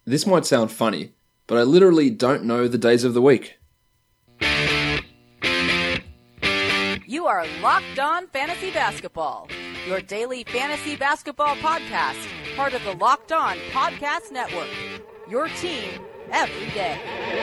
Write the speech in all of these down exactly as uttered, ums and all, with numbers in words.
This might sound funny, but I literally don't know the days of the week. You are Locked On Fantasy Basketball, your daily fantasy basketball podcast, part of the Locked On Podcast Network, your team every day.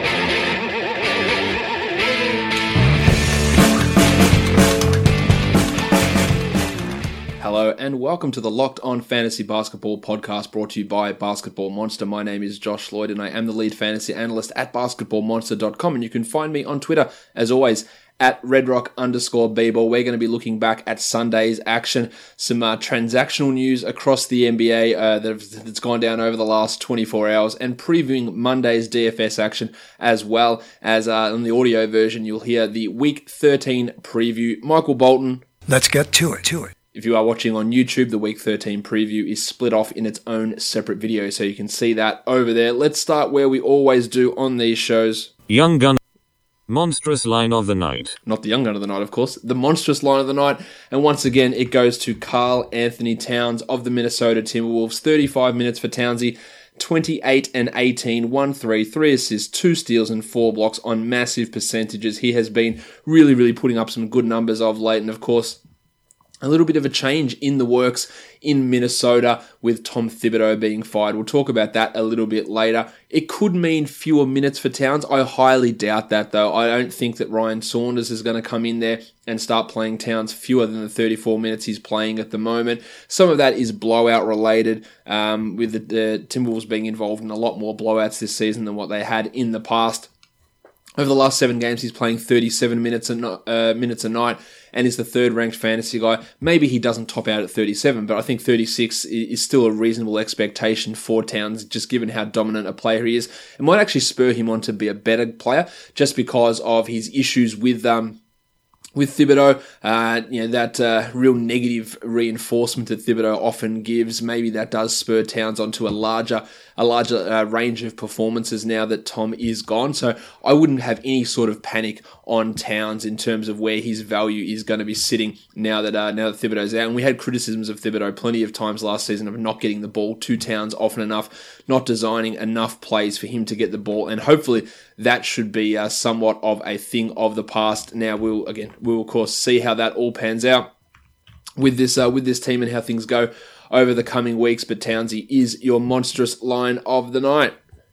Hello and welcome to the Locked On Fantasy Basketball podcast brought to you by Basketball Monster. My name is Josh Lloyd and I am the lead fantasy analyst at basketball monster dot com, and you can find me on Twitter as always at redrock underscore bball. We're going to be looking back at Sunday's action, some uh, transactional news across the N B A uh, that's gone down over the last twenty-four hours, and previewing Monday's D F S action, as well as uh, on the audio version you'll hear the Week thirteen preview. Michael Bolton. Let's get to it, to it. If you are watching on YouTube, the Week thirteen preview is split off in its own separate video, so you can see that over there. Let's start where we always do on these shows. Young Gun. Monstrous line of the night. Not the young gun of the night, of course. The monstrous line of the night. And once again, it goes to Karl Anthony Towns of the Minnesota Timberwolves. thirty-five minutes for Townsy. twenty-eight and eighteen, one three, three assists, two steals and four blocks on massive percentages. He has been really, really putting up some good numbers of late. And of course, a little bit of a change in the works in Minnesota with Tom Thibodeau being fired. We'll talk about that a little bit later. It could mean fewer minutes for Towns. I highly doubt that, though. I don't think that Ryan Saunders is going to come in there and start playing Towns fewer than the thirty-four minutes he's playing at the moment. Some of that is blowout related, um, with the, the Timberwolves being involved in a lot more blowouts this season than what they had in the past. Over the last seven games, he's playing thirty-seven minutes a, no- uh, minutes a night and is the third-ranked fantasy guy. Maybe he doesn't top out at thirty-seven, but I think thirty-six is still a reasonable expectation for Towns, just given how dominant a player he is. It might actually spur him on to be a better player, just because of his issues with um, with Thibodeau. Uh, you know, that uh, real negative reinforcement that Thibodeau often gives. Maybe that does spur Towns onto a larger a larger uh, range of performances now that Tom is gone. So I wouldn't have any sort of panic on Towns in terms of where his value is going to be sitting now that uh, now that Thibodeau's out. And we had criticisms of Thibodeau plenty of times last season of not getting the ball to Towns often enough, not designing enough plays for him to get the ball. And hopefully that should be uh, somewhat of a thing of the past. Now we'll again we'll of course see how that all pans out with this uh, with this team and how things go over the coming weeks, but Townsy is your monstrous line of the night.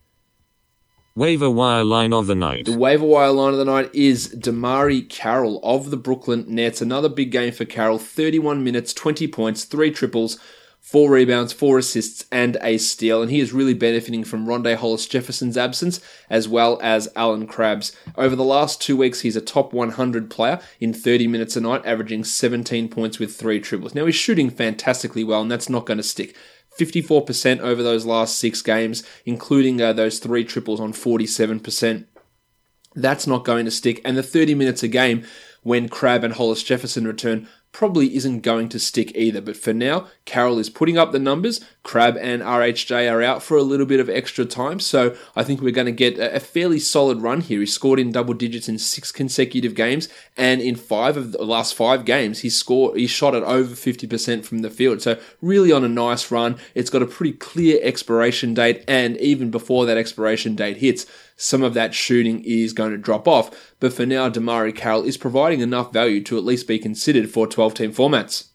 Waiver wire line of the night. The waiver wire line of the night is DeMarre Carroll of the Brooklyn Nets. Another big game for Carroll. thirty-one minutes, twenty points, three triples, four rebounds, four assists, and a steal. And he is really benefiting from Rondae Hollis-Jefferson's absence, as well as Alan Crabb's. Over the last two weeks, he's a top one hundred player in thirty minutes a night, averaging seventeen points with three triples. Now, he's shooting fantastically well, and that's not going to stick. fifty-four percent over those last six games, including uh, those three triples on forty-seven percent. That's not going to stick. And the thirty minutes a game when Crabb and Hollis-Jefferson return probably isn't going to stick either. But for now, Carroll is putting up the numbers. Crabb and R H J are out for a little bit of extra time, so I think we're going to get a fairly solid run here. He scored in double digits in six consecutive games, and in five of the last five games, he scored. He shot at over fifty percent from the field. So really on a nice run. It's got a pretty clear expiration date, and even before that expiration date hits, some of that shooting is going to drop off. But for now, DeMarre Carroll is providing enough value to at least be considered for twelve-team formats.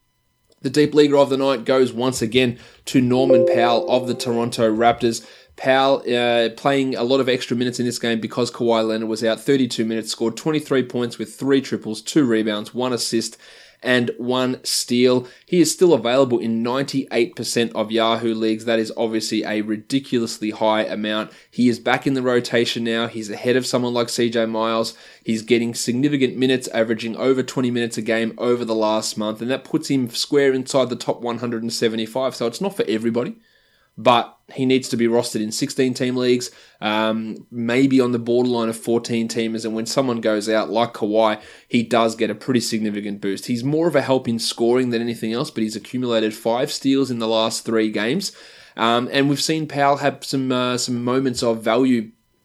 The deep leaguer of the night goes once again to Norman Powell of the Toronto Raptors. Powell uh, playing a lot of extra minutes in this game because Kawhi Leonard was out. thirty-two minutes, scored twenty-three points with three triples, two rebounds, one assist, and one steal. He is still available in ninety-eight percent of Yahoo leagues. That is obviously a ridiculously high amount. He is back in the rotation now. He's ahead of someone like C J Miles. He's getting significant minutes, averaging over twenty minutes a game over the last month, and that puts him square inside the top one hundred seventy-five. So it's not for everybody, but he needs to be rostered in sixteen-team leagues, um, maybe on the borderline of fourteen-teamers, and when someone goes out like Kawhi, he does get a pretty significant boost. He's more of a help in scoring than anything else, but he's accumulated five steals in the last three games, um, and we've seen Powell have some uh, some moments of value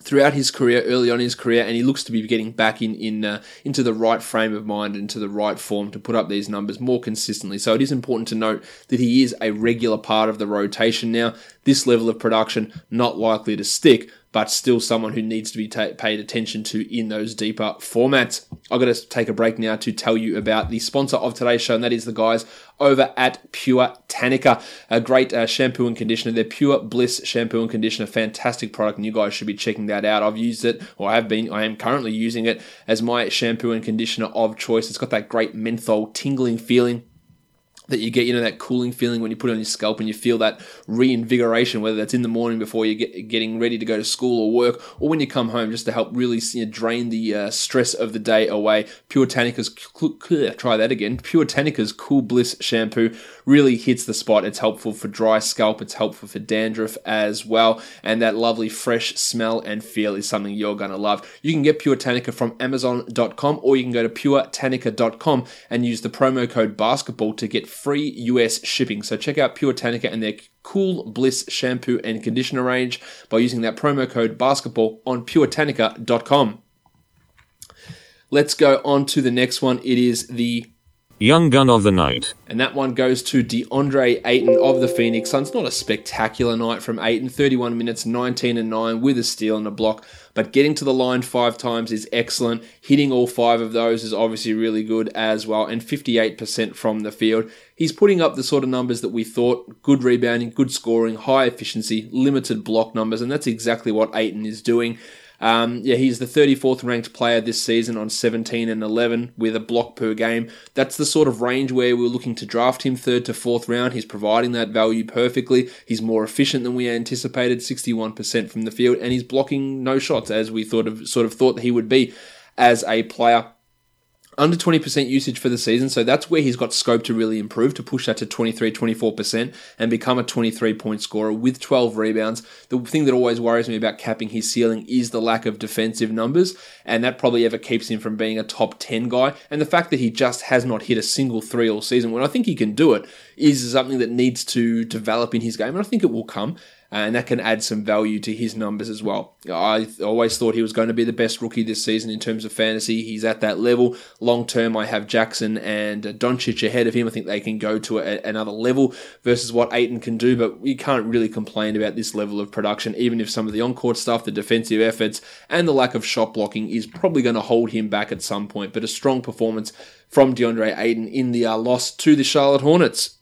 throughout his career, early on in his career, and he looks to be getting back in, in uh, into the right frame of mind, into the right form to put up these numbers more consistently. So it is important to note that he is a regular part of the rotation now. This level of production, not likely to stick, but still someone who needs to be ta- paid attention to in those deeper formats. I've got to take a break now to tell you about the sponsor of today's show, and that is the guys over at Pure Tannica, a great uh, shampoo and conditioner. Their Pure Bliss shampoo and conditioner, fantastic product, and you guys should be checking that out. I've used it, or I have been, I am currently using it as my shampoo and conditioner of choice. It's got that great menthol tingling feeling that you get, you know, that cooling feeling when you put it on your scalp and you feel that reinvigoration, whether that's in the morning before you're get, getting ready to go to school or work, or when you come home, just to help really, you know, drain the uh, stress of the day away. Pure Tannica's, try that again, Pure Tannica's Cool Bliss shampoo really hits the spot. It's helpful for dry scalp, it's helpful for dandruff as well, and that lovely fresh smell and feel is something you're going to love. You can get Pure Tannica from amazon dot com, or you can go to pure tannica dot com and use the promo code basketball to get free U S shipping. So check out Pure Tannica and their Cool Bliss shampoo and conditioner range by using that promo code basketball on pure tannica dot com. Let's go on to the next one. It is the Young Gun of the Night. And that one goes to DeAndre Ayton of the Phoenix Suns. Not a spectacular night from Ayton. thirty-one minutes, nineteen and nine with a steal and a block. But getting to the line five times is excellent. Hitting all five of those is obviously really good as well. And fifty-eight percent from the field. He's putting up the sort of numbers that we thought. Good rebounding, good scoring, high efficiency, limited block numbers. And that's exactly what Ayton is doing. Um, yeah, he's the thirty-fourth ranked player this season on seventeen and eleven with a block per game. That's the sort of range where we're looking to draft him third to fourth round. He's providing that value perfectly. He's more efficient than we anticipated, sixty-one percent from the field, and he's blocking no shots as we thought of, sort of thought that he would be as a player. Under twenty percent usage for the season, so that's where he's got scope to really improve, to push that to twenty-three, twenty-four percent and become a twenty-three point scorer with twelve rebounds. The thing that always worries me about capping his ceiling is the lack of defensive numbers, and that probably ever keeps him from being a top ten guy. And the fact that he just has not hit a single three all season, when I think he can do it, is something that needs to develop in his game, and I think it will come. And that can add some value to his numbers as well. I always thought he was going to be the best rookie this season in terms of fantasy. He's at that level. Long term, I have Jackson and Doncic ahead of him. I think they can go to a, another level versus what Ayton can do, but you can't really complain about this level of production, even if some of the on-court stuff, the defensive efforts, and the lack of shot blocking is probably going to hold him back at some point. But a strong performance from DeAndre Ayton in the uh, loss to the Charlotte Hornets.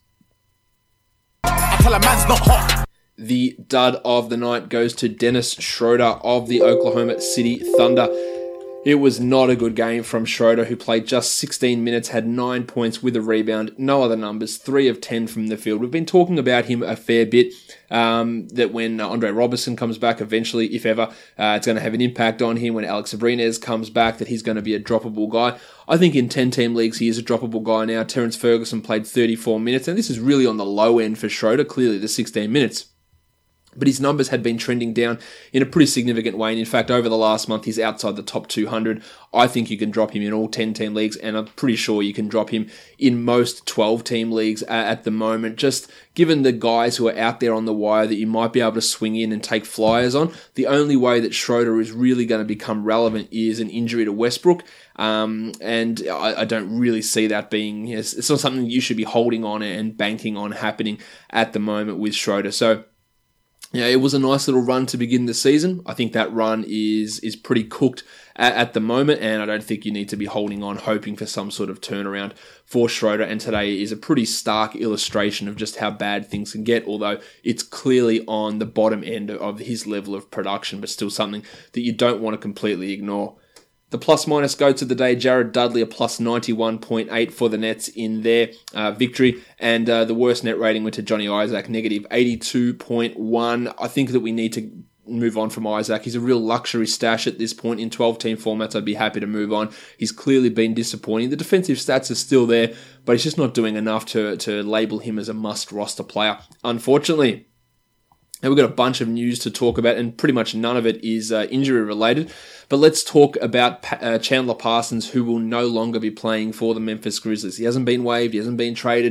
I tell a man's not hot. The dud of the night goes to Dennis Schroeder of the Oklahoma City Thunder. It was not a good game from Schroeder, who played just sixteen minutes, had nine points with a rebound, no other numbers, three of ten from the field. We've been talking about him a fair bit, um, that when Andre Robertson comes back eventually, if ever, uh, it's going to have an impact on him. When Alex Abrines comes back, that he's going to be a droppable guy. I think in ten-team leagues, he is a droppable guy now. Terrence Ferguson played thirty-four minutes, and this is really on the low end for Schroeder, clearly the sixteen minutes. But his numbers had been trending down in a pretty significant way. And in fact, over the last month, he's outside the top two hundred. I think you can drop him in all ten-team leagues, and I'm pretty sure you can drop him in most twelve-team leagues at the moment. Just given the guys who are out there on the wire that you might be able to swing in and take flyers on, the only way that Schroeder is really going to become relevant is an injury to Westbrook. Um, and I, I don't really see that being, you know, it's not something you should be holding on and banking on happening at the moment with Schroeder. So, yeah, it was a nice little run to begin the season. I think that run is is pretty cooked at, at the moment, and I don't think you need to be holding on, hoping for some sort of turnaround for Schroeder. And today is a pretty stark illustration of just how bad things can get, although it's clearly on the bottom end of his level of production, but still something that you don't want to completely ignore. The plus-minus go to the day. Jared Dudley, a plus ninety-one point eight for the Nets in their uh, victory. And uh, the worst net rating went to Johnny Isaac, negative eighty-two point one. I think that we need to move on from Isaac. He's a real luxury stash at this point. In twelve-team formats, I'd be happy to move on. He's clearly been disappointing. The defensive stats are still there, but he's just not doing enough to, to label him as a must-roster player, unfortunately. And we've got a bunch of news to talk about, and pretty much none of it is uh, injury-related. But let's talk about pa- uh, Chandler Parsons, who will no longer be playing for the Memphis Grizzlies. He hasn't been waived, he hasn't been traded.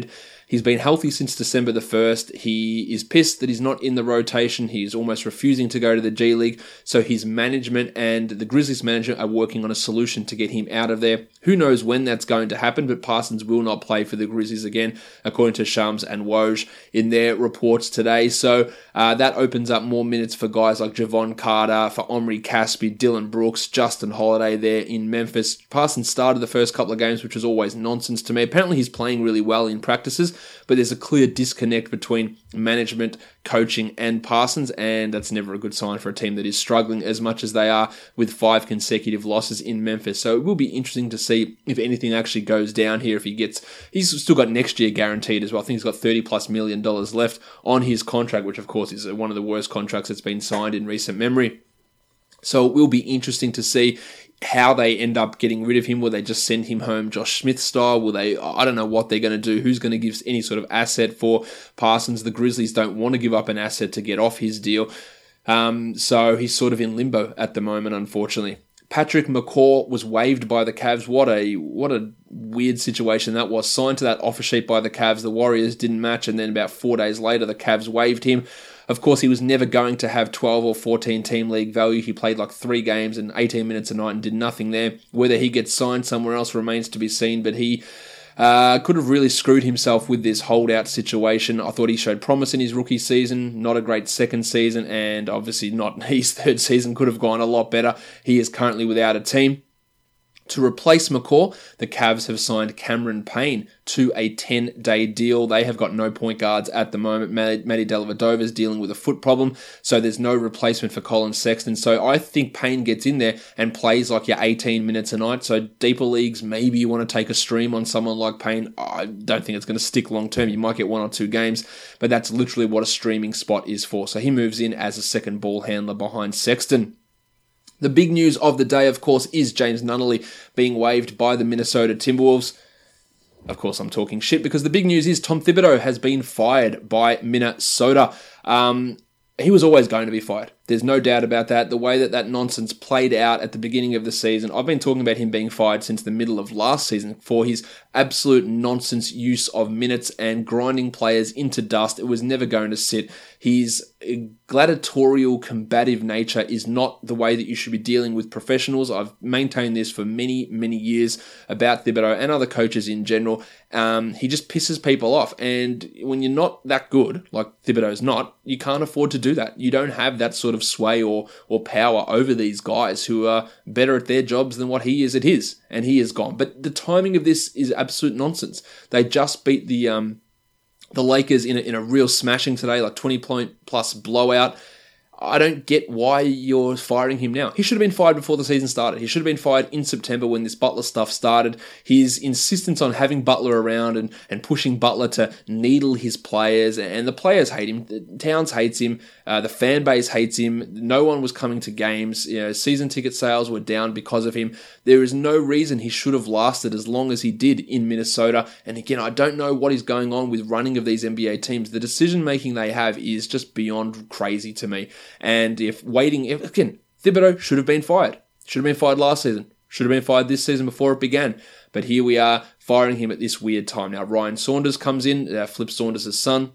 He's been healthy since December the first. He is pissed that he's not in the rotation. He's almost refusing to go to the G League. So his management and the Grizzlies manager are working on a solution to get him out of there. Who knows when that's going to happen, but Parsons will not play for the Grizzlies again, according to Shams and Woj in their reports today. So uh, that opens up more minutes for guys like Javon Carter, for Omri Caspi, Dylan Brooks, Justin Holiday there in Memphis. Parsons started the first couple of games, which was always nonsense to me. Apparently he's playing really well in practices, but there's a clear disconnect between management, coaching, and Parsons, and that's never a good sign for a team that is struggling as much as they are with five consecutive losses in Memphis. So it will be interesting to see if anything actually goes down here. If he gets, he's still got next year guaranteed as well. I think he's got thirty plus million dollars left on his contract, which of course is one of the worst contracts that's been signed in recent memory. So it will be interesting to see how they end up getting rid of him. Will they just send him home Josh Smith style? Will they, I don't know what they're going to do. Who's going to give any sort of asset for Parsons? The Grizzlies don't want to give up an asset to get off his deal. Um, so he's sort of in limbo at the moment, unfortunately. Patrick McCaw was waived by the Cavs. What a what a weird situation that was. Signed to that offer sheet by the Cavs. The Warriors didn't match, and then about four days later, the Cavs waived him. Of course, he was never going to have twelve or fourteen team league value. He played like three games and eighteen minutes a night and did nothing there. Whether he gets signed somewhere else remains to be seen, but he uh, could have really screwed himself with this holdout situation. I thought he showed promise in his rookie season, not a great second season, and obviously not his third season. Could have gone a lot better. He is currently without a team. To replace McCaw, the Cavs have signed Cameron Payne to a ten-day deal. They have got no point guards at the moment. Matty Dellavedova is dealing with a foot problem, so there's no replacement for Colin Sexton. So I think Payne gets in there and plays like your eighteen minutes a night. So deeper leagues, maybe you want to take a stream on someone like Payne. I don't think it's going to stick long term. You might get one or two games, but that's literally what a streaming spot is for. So he moves in as a second ball handler behind Sexton. The big news of the day, of course, is James Nunnally being waived by the Minnesota Timberwolves. Of course, I'm talking shit because the big news is Tom Thibodeau has been fired by Minnesota. Um, he was always going to be fired. There's no doubt about that. The way that that nonsense played out at the beginning of the season, I've been talking about him being fired since the middle of last season for his absolute nonsense use of minutes and grinding players into dust. It was never going to sit. His gladiatorial, combative nature is not the way that you should be dealing with professionals. I've maintained this for many, many years about Thibodeau and other coaches in general. Um, he just pisses people off. And when you're not that good, like Thibodeau's not, you can't afford to do that. You don't have that sort of sway or or power over these guys who are better at their jobs than what he is at his, and he is gone. But the timing of this is absolute nonsense. They just beat the um the Lakers in a, in a real smashing today, like twenty point plus blowout. I don't get why you're firing him now. He should have been fired before the season started. He should have been fired in September when this Butler stuff started. His insistence on having Butler around and, and pushing Butler to needle his players, and the players hate him. Towns hates him. Uh, the fan base hates him. No one was coming to games. You know, season ticket sales were down because of him. There is no reason he should have lasted as long as he did in Minnesota. And again, I don't know what is going on with running of these N B A teams. The decision making they have is just beyond crazy to me. And if waiting, if, again, Thibodeau should have been fired. Should have been fired last season. Should have been fired this season before it began. But here we are, firing him at this weird time. Now, Ryan Saunders comes in, uh, Flip Saunders' son,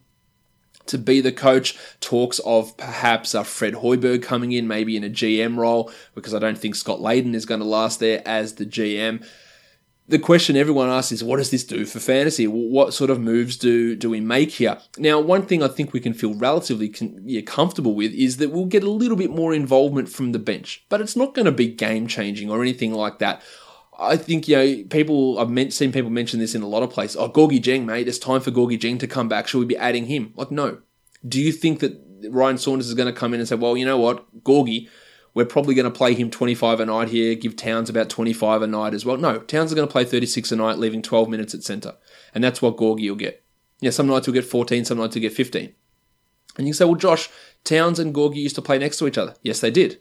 to be the coach. Talks of perhaps uh, Fred Hoiberg coming in, maybe in a G M role, because I don't think Scott Layden is going to last there as the G M. The question everyone asks is, what does this do for fantasy? What sort of moves do, do we make here? Now, one thing I think we can feel relatively con- yeah, comfortable with is that we'll get a little bit more involvement from the bench, but it's not going to be game-changing or anything like that. I think, you know, people, I've meant, seen people mention this in a lot of places. Oh, Gorgie Jeng, mate, it's time for Gorgie Jeng to come back. Should we be adding him? Like, no. Do you think that Ryan Saunders is going to come in and say, well, you know what, Gorgie, we're probably going to play him twenty-five a night here, give Towns about twenty-five a night as well? No, Towns is going to play thirty-six a night, leaving twelve minutes at centre. And that's what Gorgie will get. Yeah, some nights he'll get fourteen, some nights he'll get fifteen. And you say, well, Josh, Towns and Gorgie used to play next to each other. Yes, they did.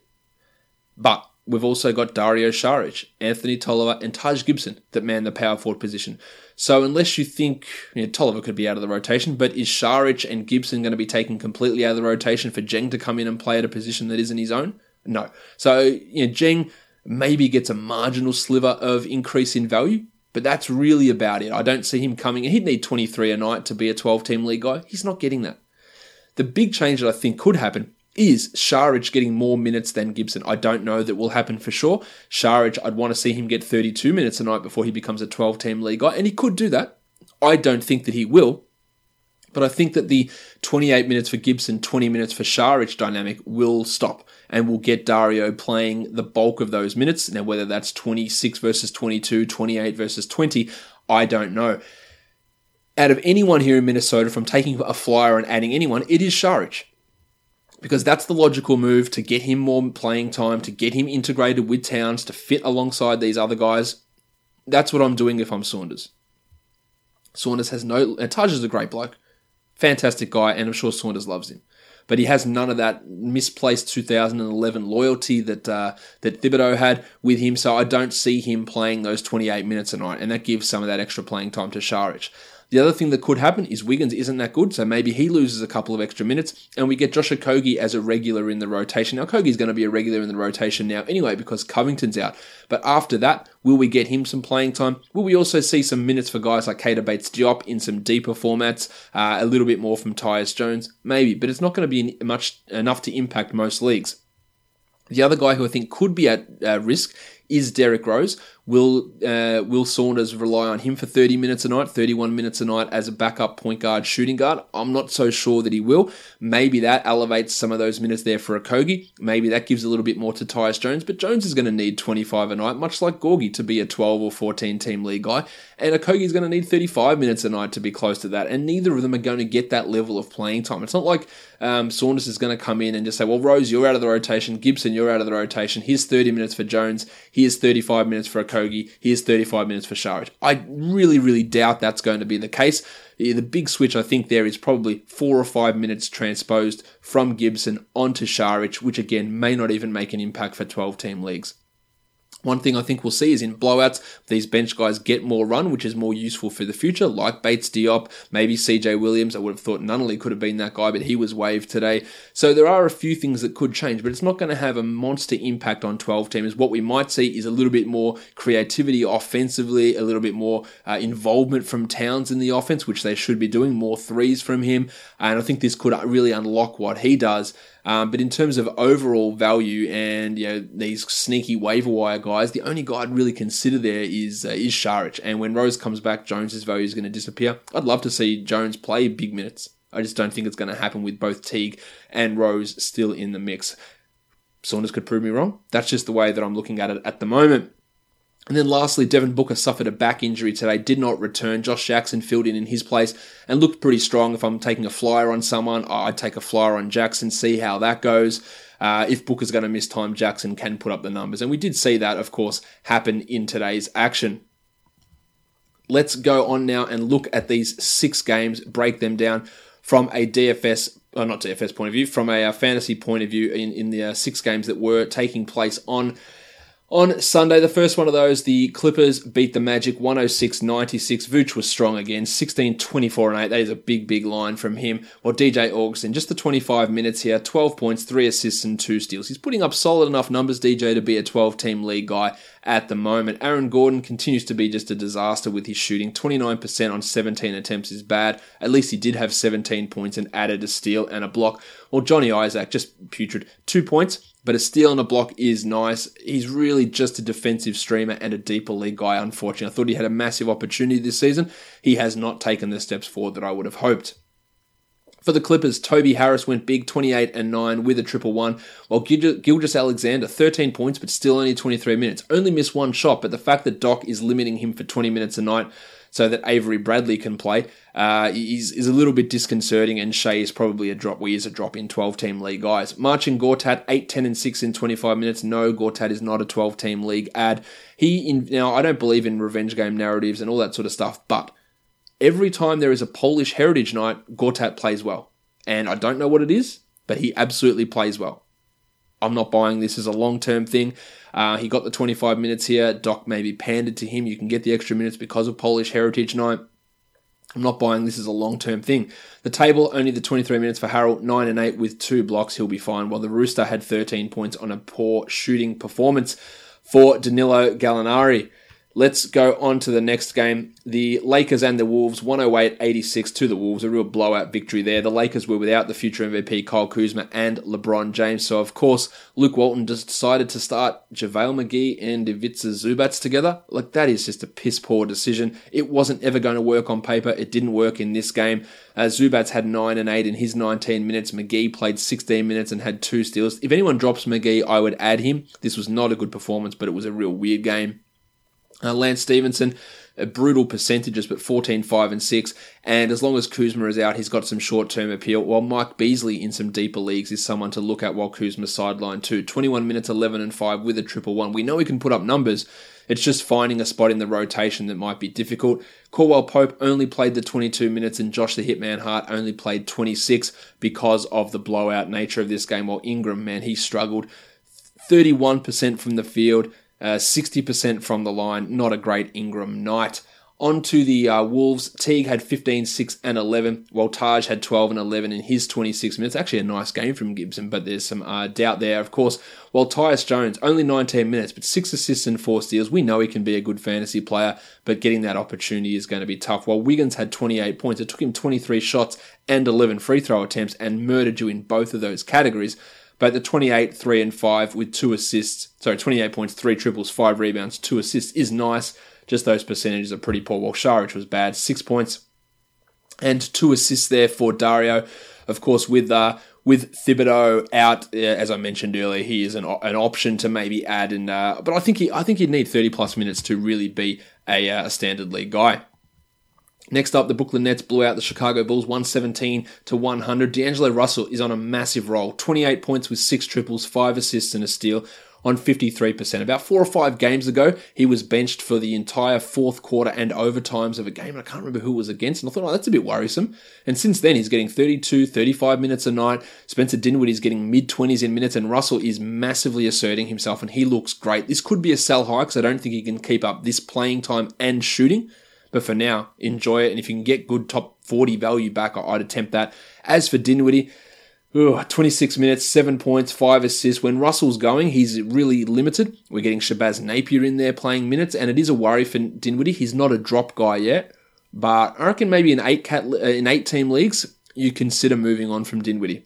But we've also got Dario Saric, Anthony Tolliver, and Taj Gibson that man the power forward position. So unless you think, you know, Tolliver could be out of the rotation, but is Saric and Gibson going to be taken completely out of the rotation for Jeng to come in and play at a position that isn't his own? No. So, you know, Jeng maybe gets a marginal sliver of increase in value, But that's really about it. I don't see him coming. He'd need twenty-three a night to be a twelve-team league guy. He's not getting that. The big change that I think could happen is Šarić getting more minutes than Gibson. I don't know that will happen for sure. Šarić, I'd want to see him get thirty-two minutes a night before he becomes a twelve-team league guy, and he could do that. I don't think that he will, but I think that the twenty-eight minutes for Gibson, twenty minutes for Šarić dynamic will stop, and we'll get Dario playing the bulk of those minutes. Now, whether that's twenty-six versus twenty-two, twenty-eight versus twenty, I don't know. Out of anyone here in Minnesota, if I'm taking a flyer and adding anyone, it is Šarić. Because that's the logical move to get him more playing time, to get him integrated with Towns, to fit alongside these other guys. That's what I'm doing if I'm Saunders. Saunders has no... Taj is a great bloke. Fantastic guy, and I'm sure Saunders loves him. But he has none of that misplaced two thousand eleven loyalty that uh, that Thibodeau had with him, so I don't see him playing those twenty-eight minutes a night, and that gives some of that extra playing time to Šarić. The other thing that could happen is Wiggins isn't that good, so maybe he loses a couple of extra minutes, and we get Josh Okogie as a regular in the rotation. Now, Okogie's going to be a regular in the rotation now anyway because Covington's out. But after that, will we get him some playing time? Will we also see some minutes for guys like Keita Bates-Diop in some deeper formats? Uh, a little bit more from Tyus Jones? Maybe, but it's not going to be much enough to impact most leagues. The other guy who I think could be at uh, risk is Derrick Rose. Will uh, Will Saunders rely on him for thirty minutes a night, thirty-one minutes a night as a backup point guard, shooting guard? I'm not so sure that he will. Maybe that elevates some of those minutes there for Okogie. Maybe that gives a little bit more to Tyus Jones, but Jones is going to need twenty-five a night, much like Gorgie, to be a twelve or fourteen team league guy. And Okogie is going to need thirty-five minutes a night to be close to that. And neither of them are going to get that level of playing time. It's not like um, Saunders is going to come in and just say, well, Rose, you're out of the rotation. Gibson, you're out of the rotation. Here's thirty minutes for Jones. Here's thirty-five minutes for Okogie. Here's thirty-five minutes for Šarić. I really, really doubt that's going to be the case. The big switch, I think, there is probably four or five minutes transposed from Gibson onto Šarić, which again may not even make an impact for twelve-team leagues. One thing I think we'll see is in blowouts, these bench guys get more run, which is more useful for the future, like Bates-Diop, maybe C J Williams. I would have thought Nunnally could have been that guy, but he was waived today. So there are a few things that could change, but it's not going to have a monster impact on twelve teamers. What we might see is a little bit more creativity offensively, a little bit more uh, involvement from Towns in the offense, which they should be doing, more threes from him. And I think this could really unlock what he does. Um, but in terms of overall value and, you know, these sneaky waiver wire guys, the only guy I'd really consider there is uh, is Šarić. And when Rose comes back, Jones's value is going to disappear. I'd love to see Jones play big minutes. I just don't think it's going to happen with both Teague and Rose still in the mix. Saunders could prove me wrong. That's just the way that I'm looking at it at the moment. And then lastly, Devin Booker suffered a back injury today, did not return. Josh Jackson filled in in his place and looked pretty strong. If I'm taking a flyer on someone, I'd take a flyer on Jackson, see how that goes. Uh, if Booker's going to miss time, Jackson can put up the numbers. And we did see that, of course, happen in today's action. Let's go on now and look at these six games, break them down from a D F S, or not D F S point of view, from a uh, fantasy point of view in, in the uh, six games that were taking place on On Sunday. The first one of those, the Clippers beat the Magic one oh six ninety-six. Vooch was strong again, sixteen, twenty-four, and eight. That is a big, big line from him. Well, D J Augustin, just the twenty-five minutes here, twelve points, three assists, and two steals. He's putting up solid enough numbers, D J, to be a twelve-team league guy at the moment. Aaron Gordon continues to be just a disaster with his shooting. twenty-nine percent on seventeen attempts is bad. At least he did have seventeen points and added a steal and a block. Well, Johnny Isaac, just putrid. Two points. But a steal and a block is nice. He's really just a defensive streamer and a deeper league guy, unfortunately. I thought he had a massive opportunity this season. He has not taken the steps forward that I would have hoped. For the Clippers, Toby Harris went big, twenty-eight and nine with a triple one, while Gilgeous-Alexander, thirteen points, but still only twenty-three minutes. Only missed one shot, but the fact that Doc is limiting him for twenty minutes a night so that Avery Bradley can play uh, is, is a little bit disconcerting, and Shea is probably a drop. We is a drop in twelve-team league guys. Marcin Gortat, eight, ten, and six in twenty-five minutes. No, Gortat is not a twelve-team league ad. He in, Now, I don't believe in revenge game narratives and all that sort of stuff, but every time there is a Polish Heritage Night, Gortat plays well. And I don't know what it is, but he absolutely plays well. I'm not buying this as a long-term thing. Uh, he got the twenty-five minutes here. Doc maybe pandered to him. You can get the extra minutes because of Polish Heritage Night. I'm not buying this as a long-term thing. The table, only the twenty-three minutes for Harrell, nine and eight with two blocks. He'll be fine, while the Rooster had thirteen points on a poor shooting performance for Danilo Gallinari. Let's go on to the next game. The Lakers and the Wolves, one oh eight eighty-six to the Wolves. A real blowout victory there. The Lakers were without the future M V P Kyle Kuzma and LeBron James. So, of course, Luke Walton just decided to start JaVale McGee and Ivica Zubac together. Like, that is just a piss-poor decision. It wasn't ever going to work on paper. It didn't work in this game. Uh, Zubac had nine and eight in his nineteen minutes. McGee played sixteen minutes and had two steals. If anyone drops McGee, I would add him. This was not a good performance, but it was a real weird game. Uh, Lance Stevenson, uh, brutal percentages, but fourteen, five, and six. And as long as Kuzma is out, he's got some short-term appeal. While Mike Beasley in some deeper leagues is someone to look at while Kuzma's sidelined too. twenty-one minutes, eleven, and five with a triple one. We know he can put up numbers. It's just finding a spot in the rotation that might be difficult. Caldwell Pope only played the twenty-two minutes and Josh the Hitman Hart only played twenty-six because of the blowout nature of this game. While Ingram, man, he struggled. thirty-one percent from the field. Uh, sixty percent from the line, not a great Ingram night. On to the uh, Wolves. Teague had fifteen, six, and eleven, while Taj had twelve and eleven in his twenty-six minutes. Actually a nice game from Gibson, but there's some uh, doubt there, of course. While Tyus Jones, only nineteen minutes, but six assists and four steals. We know he can be a good fantasy player, but getting that opportunity is going to be tough. While Wiggins had twenty-eight points, it took him twenty-three shots and eleven free throw attempts and murdered you in both of those categories. But the twenty-eight, three, and five with two assists, sorry, twenty-eight points, three triples, five rebounds, two assists is nice. Just those percentages are pretty poor. Well, Šarić was bad, six points and two assists there for Dario. Of course, with uh, with Thibodeau out, uh, as I mentioned earlier, he is an an option to maybe add. And uh, but I think he I think he'd need thirty plus minutes to really be a, uh, a standard league guy. Next up, the Brooklyn Nets blew out the Chicago Bulls one seventeen to one hundred. D'Angelo Russell is on a massive roll. twenty-eight points with six triples, five assists and a steal on fifty-three percent. About four or five games ago, he was benched for the entire fourth quarter and overtimes of a game. I can't remember who it was against. And I thought, oh, that's a bit worrisome. And since then, he's getting thirty-two, thirty-five minutes a night. Spencer Dinwiddie is getting mid-twenties in minutes. And Russell is massively asserting himself. And he looks great. This could be a sell high because I don't think he can keep up this playing time and shooting. But for now, enjoy it. And if you can get good top forty value back, I'd attempt that. As for Dinwiddie, ugh, twenty-six minutes, seven points, five assists. When Russell's going, he's really limited. We're getting Shabazz Napier in there playing minutes, and it is a worry for Dinwiddie. He's not a drop guy yet, but I reckon maybe in eight cat in eight team leagues, you consider moving on from Dinwiddie.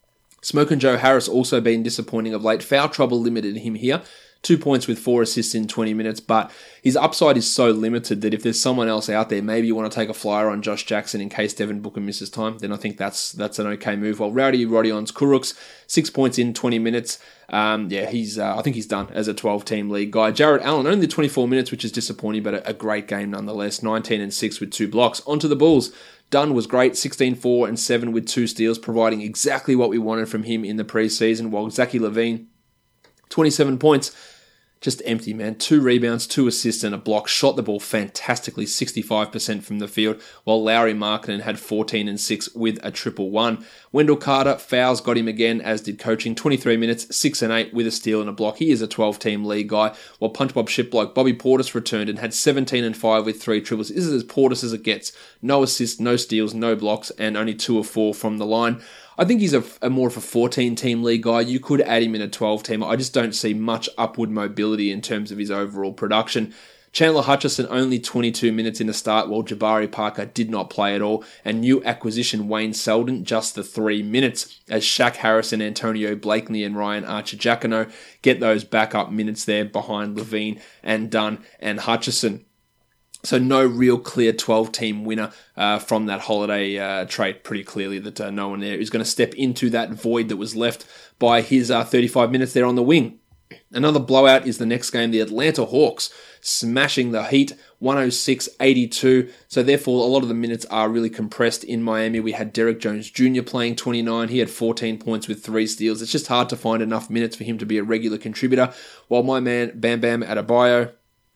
Smoke and Joe Harris also been disappointing of late. Foul trouble limited him here. Two points with four assists in twenty minutes, but his upside is so limited that if there's someone else out there, maybe you want to take a flyer on Josh Jackson in case Devin Booker misses time, then I think that's that's an okay move. While Rowdy Rodion's Kurucs, six points in twenty minutes. Um, yeah, he's uh, I think he's done as a twelve-team league guy. Jarrett Allen, only twenty-four minutes, which is disappointing, but a, a great game nonetheless. nineteen and six with two blocks. On to the Bulls. Dunn was great, sixteen, four, and seven with two steals, providing exactly what we wanted from him in the preseason, while Zachary Levine, twenty-seven points, just empty, man. Two rebounds, two assists, and a block. Shot the ball fantastically, sixty-five percent from the field, while Lauri Markkanen had fourteen and six with a triple one. Wendell Carter, fouls got him again, as did coaching. twenty-three minutes, six and eight with a steal and a block. He is a twelve-team league guy, while Punch Bob Shipbloke Bobby Portis returned and had seventeen and five with three triples. This is as Portis as it gets. No assists, no steals, no blocks, and only two of four from the line. I think he's a, a more of a fourteen-team league guy. You could add him in a twelve-team. I just don't see much upward mobility in terms of his overall production. Chandler Hutchison only twenty-two minutes in the start, while Jabari Parker did not play at all. And new acquisition Wayne Selden just the three minutes, as Shaq Harrison, Antonio Blakeney, and Ryan Archer-Jacquino get those backup minutes there behind Levine and Dunn and Hutchison. So no real clear twelve-team winner uh, from that holiday uh, trade. Pretty clearly that uh, no one there is going to step into that void that was left by his uh, thirty-five minutes there on the wing. Another blowout is the next game, the Atlanta Hawks smashing the Heat, one oh six eighty-two. So therefore, a lot of the minutes are really compressed in Miami. We had Derek Jones Junior playing twenty-nine. He had fourteen points with three steals. It's just hard to find enough minutes for him to be a regular contributor. While my man Bam Bam Adebayo,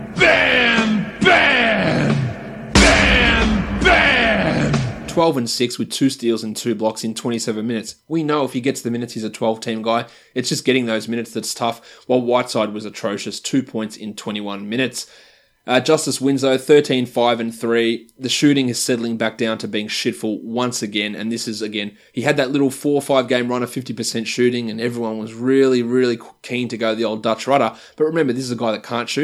Bam Bam Bam Bam, twelve and six with two steals and two blocks in twenty-seven minutes. We know if he gets the minutes, he's a twelve-team guy. It's just getting those minutes that's tough. While Whiteside was atrocious, two points in twenty-one minutes. Uh, Justice Winslow, thirteen, five, and three. The shooting is settling back down to being shitful once again. And this is, again, he had that little four or five game run of fifty percent shooting, and everyone was really, really keen to go the old Dutch rudder. But remember, this is a guy that can't shoot.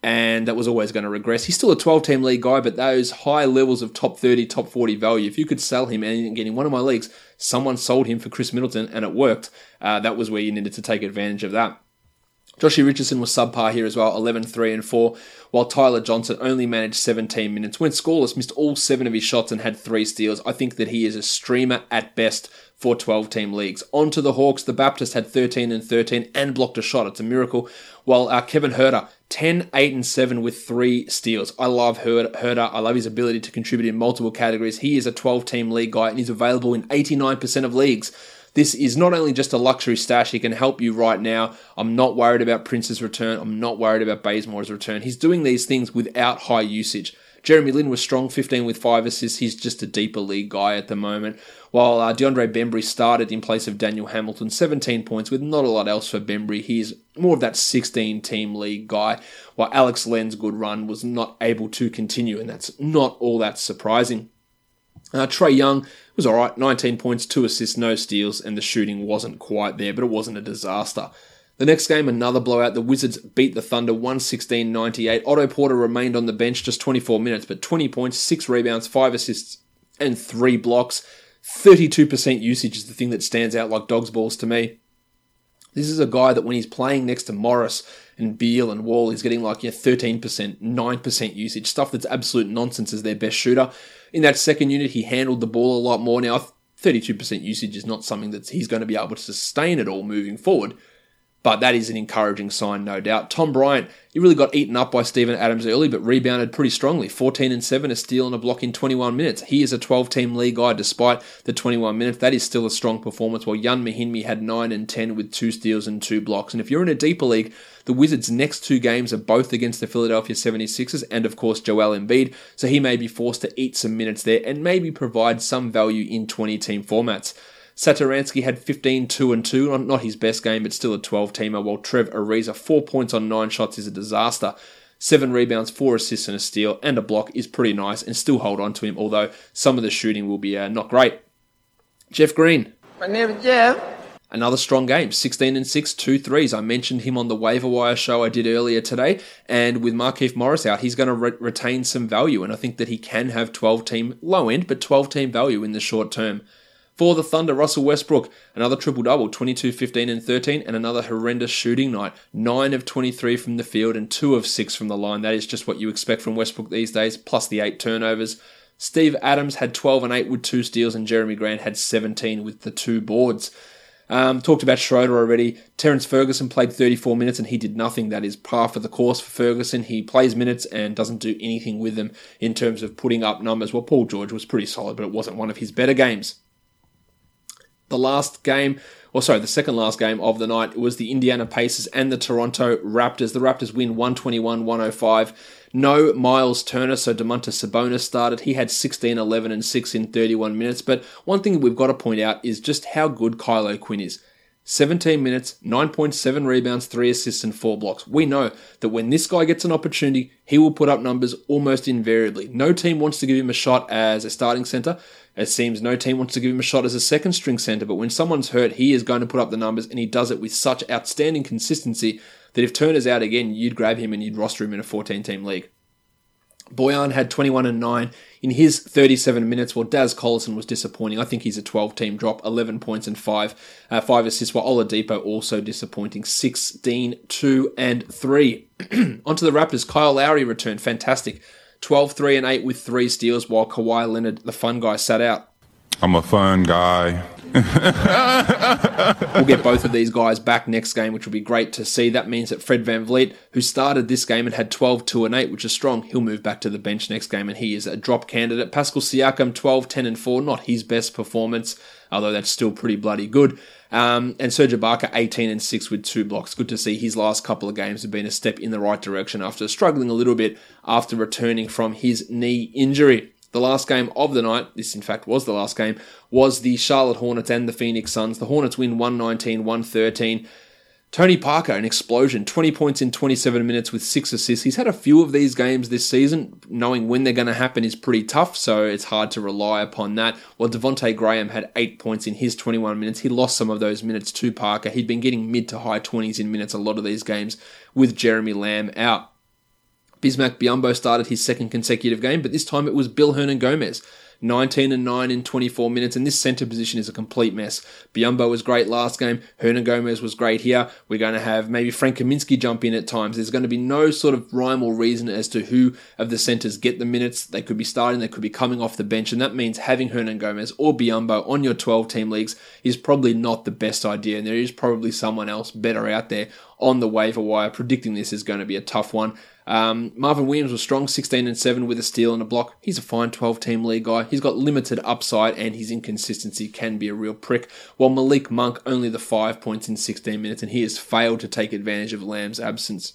and that was always going to regress. He's still a twelve-team league guy, but those high levels of top thirty, top forty value, if you could sell him, and again, in one of my leagues, someone sold him for Chris Middleton, and it worked, uh, that was where you needed to take advantage of that. Joshy Richardson was subpar here as well, eleven, three and four, while Tyler Johnson only managed seventeen minutes. Went scoreless, missed all seven of his shots and had three steals. I think that he is a streamer at best for twelve-team leagues. On to the Hawks. The Baptist had thirteen and thirteen and blocked a shot. It's a miracle. While uh, Kevin Huerter, ten, eight and seven with three steals. I love Huerter. I love his ability to contribute in multiple categories. He is a twelve-team league guy and he's available in eighty-nine percent of leagues. This is not only just a luxury stash, he can help you right now. I'm not worried about Prince's return. I'm not worried about Bazemore's return. He's doing these things without high usage. Jeremy Lin was strong, fifteen with five assists. He's just a deeper league guy at the moment. While uh, DeAndre Bembry started in place of Daniel Hamilton, seventeen points with not a lot else for Bembry. He's more of that sixteen-team league guy, while Alex Len's good run was not able to continue, and that's not all that surprising. Uh, Trae Young was alright, nineteen points, two assists, no steals, and the shooting wasn't quite there, but it wasn't a disaster. The next game, another blowout. The Wizards beat the Thunder one sixteen ninety-eight. Otto Porter remained on the bench just twenty-four minutes, but twenty points, six rebounds, five assists, and three blocks. thirty-two percent usage is the thing that stands out like dog's balls to me. This is a guy that when he's playing next to Morris and Beal and Wall, he's getting like yeah, thirteen percent, nine percent usage, stuff that's absolute nonsense as their best shooter. In that second unit, he handled the ball a lot more. Now, thirty-two percent usage is not something that he's going to be able to sustain at all moving forward, but that is an encouraging sign, no doubt. Tom Bryant, he really got eaten up by Steven Adams early, but rebounded pretty strongly. fourteen and seven, a steal and a block in twenty-one minutes. He is a twelve-team league guy despite the twenty-one minutes. That is still a strong performance, while Jan Mahinmi had nine and ten with two steals and two blocks. And if you're in a deeper league, the Wizards' next two games are both against the Philadelphia seventy-sixers and, of course, Joel Embiid, so he may be forced to eat some minutes there and maybe provide some value in twenty-team formats. Satoransky had fifteen, two and two, not his best game, but still a twelve-teamer, while Trev Ariza, four points on nine shots is a disaster. Seven rebounds, four assists and a steal, and a block is pretty nice, and still hold on to him, although some of the shooting will be uh, not great. Jeff Green. My name is Jeff. Another strong game, sixteen and six, two threes. I mentioned him on the waiver wire show I did earlier today, and with Markieff Morris out, he's going to re- retain some value, and I think that he can have twelve-team, low-end, but twelve-team value in the short term. For the Thunder, Russell Westbrook, another triple-double, twenty-two, fifteen, and thirteen, and another horrendous shooting night. nine of twenty-three from the field and two of six from the line. That is just what you expect from Westbrook these days, plus the eight turnovers. Steve Adams had twelve and eight with two steals, and Jeremy Grant had seventeen with the two boards. Um, talked about Schroeder already. Terrence Ferguson played thirty-four minutes and he did nothing. That is par for the course for Ferguson. He plays minutes and doesn't do anything with them in terms of putting up numbers. Well, Paul George was pretty solid, but it wasn't one of his better games. The last game, or sorry, the second last game of the night was the Indiana Pacers and the Toronto Raptors. The Raptors win one twenty-one, one oh five. No Miles Turner, so Domantas Sabonis started. He had sixteen, eleven, and six in thirty-one minutes. But one thing we've got to point out is just how good Kyle O'Quinn is. seventeen minutes, nine point seven rebounds, three assists, and four blocks. We know that when this guy gets an opportunity, he will put up numbers almost invariably. No team wants to give him a shot as a starting center. It seems no team wants to give him a shot as a second string center, but when someone's hurt, he is going to put up the numbers, and he does it with such outstanding consistency that if Turner's out again, you'd grab him and you'd roster him in a fourteen-team league. Bojan had twenty-one and nine in his thirty-seven minutes, while Daz Collison was disappointing. I think he's a twelve-team drop, eleven points and five, uh, five assists, while Oladipo also disappointing, sixteen, two, and three. Onto the Raptors, Kyle Lowry returned, fantastic. twelve, three, and eight with three steals, while Kawhi Leonard, the fun guy, sat out. I'm a fun guy. We'll get both of these guys back next game, which will be great to see. That means that Fred VanVleet, who started this game and had twelve, two, and eight, which is strong, he'll move back to the bench next game, and he is a drop candidate. Pascal Siakam, twelve, ten, and four, not his best performance, although that's still pretty bloody good. Um, and Serge Ibaka, eighteen and six with two blocks. Good to see his last couple of games have been a step in the right direction after struggling a little bit after returning from his knee injury. The last game of the night, this in fact was the last game, was the Charlotte Hornets and the Phoenix Suns. The Hornets win one nineteen, one thirteen. Tony Parker, an explosion, twenty points in twenty-seven minutes with six assists. He's had a few of these games this season. Knowing when they're going to happen is pretty tough, so it's hard to rely upon that. While Devontae Graham had eight points in his twenty-one minutes, he lost some of those minutes to Parker. He'd been getting mid to high twenties in minutes a lot of these games with Jeremy Lamb out. Bismack Biyombo started his second consecutive game, but this time it was Bill Hernan-Gomez. nineteen and nine in twenty-four minutes, and this centre position is a complete mess. Biyombo was great last game. Hernan-Gomez was great here. We're going to have maybe Frank Kaminsky jump in at times. There's going to be no sort of rhyme or reason as to who of the centres get the minutes. They could be starting, they could be coming off the bench, and that means having Hernan-Gomez or Biyombo on your twelve-team leagues is probably not the best idea, and there is probably someone else better out there on the waiver wire. Predicting this is going to be a tough one. Um, Marvin Williams was strong, sixteen and seven with a steal and a block. He's a fine twelve-team league guy. He's got limited upside, and his inconsistency can be a real prick. While Malik Monk only the five points in sixteen minutes, and he has failed to take advantage of Lamb's absence.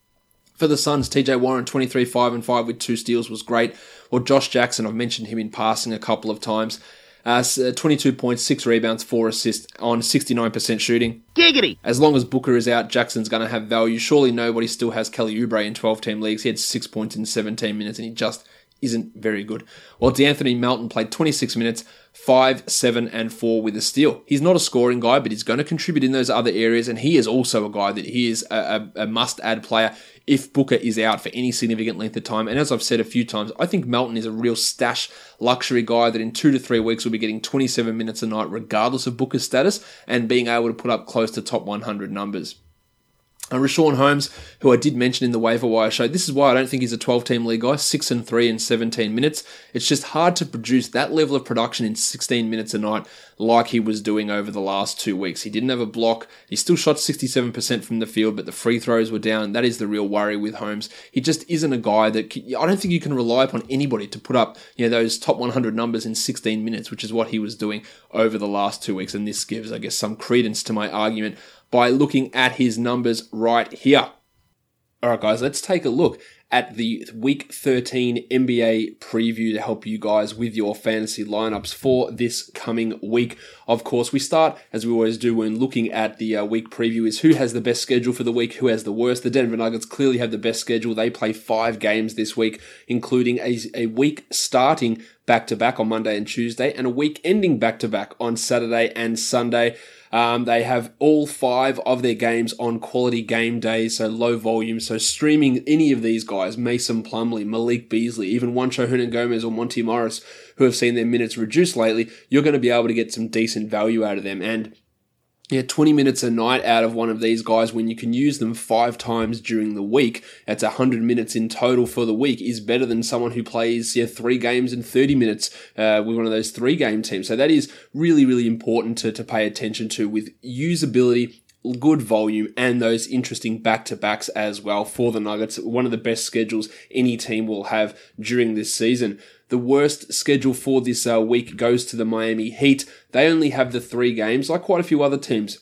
For the Suns, T J Warren, twenty-three, five and five with two steals was great. Well, Josh Jackson, I've mentioned him in passing a couple of times. Uh, twenty-two points, six rebounds, four assists on sixty-nine percent shooting. Giggity! As long as Booker is out, Jackson's going to have value. Surely nobody still has Kelly Oubre in twelve-team leagues. He had six points in seventeen minutes, and he just isn't very good. While DeAnthony Melton played twenty-six minutes, five, seven, and four with a steal. He's not a scoring guy, but he's going to contribute in those other areas, and he is also a guy that he is a, a, a must-add player if Booker is out for any significant length of time. And as I've said a few times, I think Melton is a real stash luxury guy that in two to three weeks will be getting twenty-seven minutes a night regardless of Booker's status and being able to put up close to top one hundred numbers. Uh, Rashawn Holmes, who I did mention in the waiver wire show, this is why I don't think he's a twelve-team league guy, six and three in seventeen minutes. It's just hard to produce that level of production in sixteen minutes a night like he was doing over the last two weeks. He didn't have a block. He still shot sixty-seven percent from the field, but the free throws were down. That is the real worry with Holmes. He just isn't a guy that can, I don't think you can rely upon anybody to put up, you know, those top one hundred numbers in sixteen minutes, which is what he was doing over the last two weeks. And this gives, I guess, some credence to my argument by looking at his numbers right here. All right, guys, let's take a look at the Week thirteen N B A preview to help you guys with your fantasy lineups for this coming week. Of course, we start, as we always do when looking at the uh, week preview, is who has the best schedule for the week, who has the worst. The Denver Nuggets clearly have the best schedule. They play five games this week, including a, a week starting back-to-back on Monday and Tuesday, and a week ending back-to-back on Saturday and Sunday. Um, they have all five of their games on quality game days, so low volume. So streaming any of these guys, Mason Plumlee, Malik Beasley, even Juancho Hernan-Gomez or Monty Morris, who have seen their minutes reduced lately, you're going to be able to get some decent value out of them. And yeah, twenty minutes a night out of one of these guys when you can use them five times during the week, that's one hundred minutes in total for the week, is better than someone who plays yeah, three games and thirty minutes uh, with one of those three-game teams. So that is really, really important to, to pay attention to with usability, good volume, and those interesting back-to-backs as well for the Nuggets. One of the best schedules any team will have during this season. The worst schedule for this uh, week goes to the Miami Heat. They only have the three games, like quite a few other teams.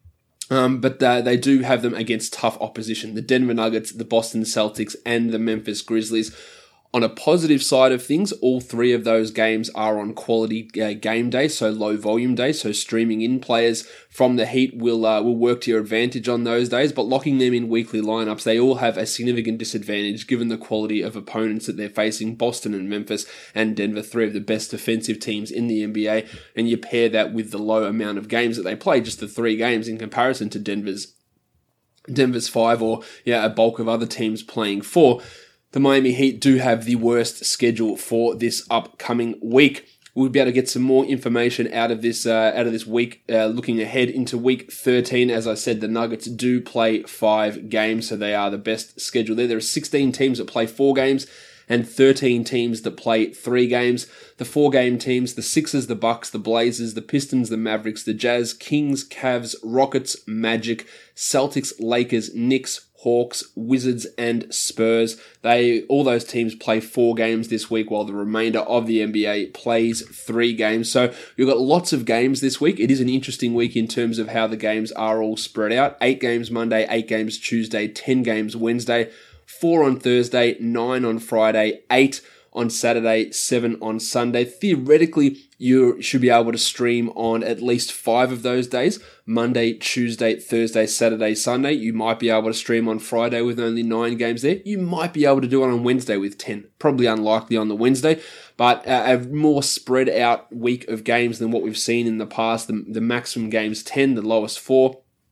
Um, but uh, they do have them against tough opposition. The Denver Nuggets, the Boston Celtics, and the Memphis Grizzlies. On a positive side of things, all three of those games are on quality uh, game day, so low volume day. So streaming in players from the Heat will uh, will work to your advantage on those days, but locking them in weekly lineups, they all have a significant disadvantage given the quality of opponents that they're facing. Boston and Memphis and Denver, three of the best defensive teams in the N B A, and you pair that with the low amount of games that they play, just the three games in comparison to Denver's Denver's five, or yeah, a bulk of other teams playing four. The Miami Heat do have the worst schedule for this upcoming week. We'll be able to get some more information out of this uh, out of this week, uh, looking ahead into week thirteen. As I said, the Nuggets do play five games, so they are the best schedule there. There are sixteen teams that play four games and thirteen teams that play three games. The four-game teams, the Sixers, the Bucks, the Blazers, the Pistons, the Mavericks, the Jazz, Kings, Cavs, Rockets, Magic, Celtics, Lakers, Knicks, Hawks, Wizards, and Spurs. They all those teams play four games this week, while the remainder of the N B A plays three games. So you've got lots of games this week. It is an interesting week in terms of how the games are all spread out. Eight games Monday, eight games Tuesday, ten games Wednesday, four on Thursday, nine on Friday, eight on Saturday, seven on Sunday. Theoretically, you should be able to stream on at least five of those days. Monday, Tuesday, Thursday, Saturday, Sunday. You might be able to stream on Friday with only nine games there. You might be able to do it on Wednesday with ten. Probably unlikely on the Wednesday, but a more spread out week of games than what we've seen in the past. The, the maximum games ten, the lowest four.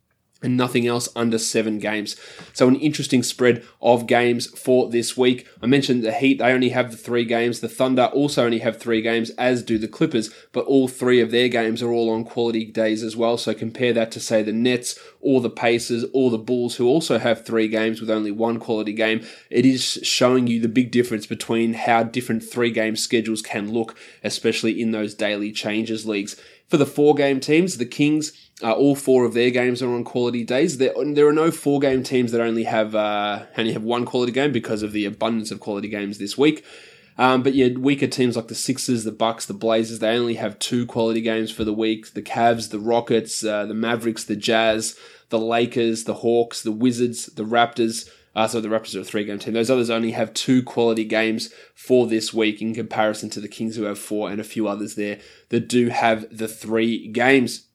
and nothing else under seven games. So an interesting spread of games for this week. I mentioned the Heat, they only have the three games. The Thunder also only have three games, as do the Clippers, but all three of their games are all on quality days as well. So compare that to, say, the Nets or the Pacers or the Bulls, who also have three games with only one quality game. It is showing you the big difference between how different three-game schedules can look, especially in those daily changes leagues. For the four-game teams, the Kings, uh, all four of their games are on quality days. There, there are no four-game teams that only have uh, only have one quality game because of the abundance of quality games this week. Um, but yeah, weaker teams like the Sixers, the Bucks, the Blazers, they only have two quality games for the week. The Cavs, the Rockets, uh, the Mavericks, the Jazz, the Lakers, the Hawks, the Wizards, the Raptors. Uh, so the Raptors are a three-game team. Those others only have two quality games for this week in comparison to the Kings, who have four, and a few others there that do have the three games.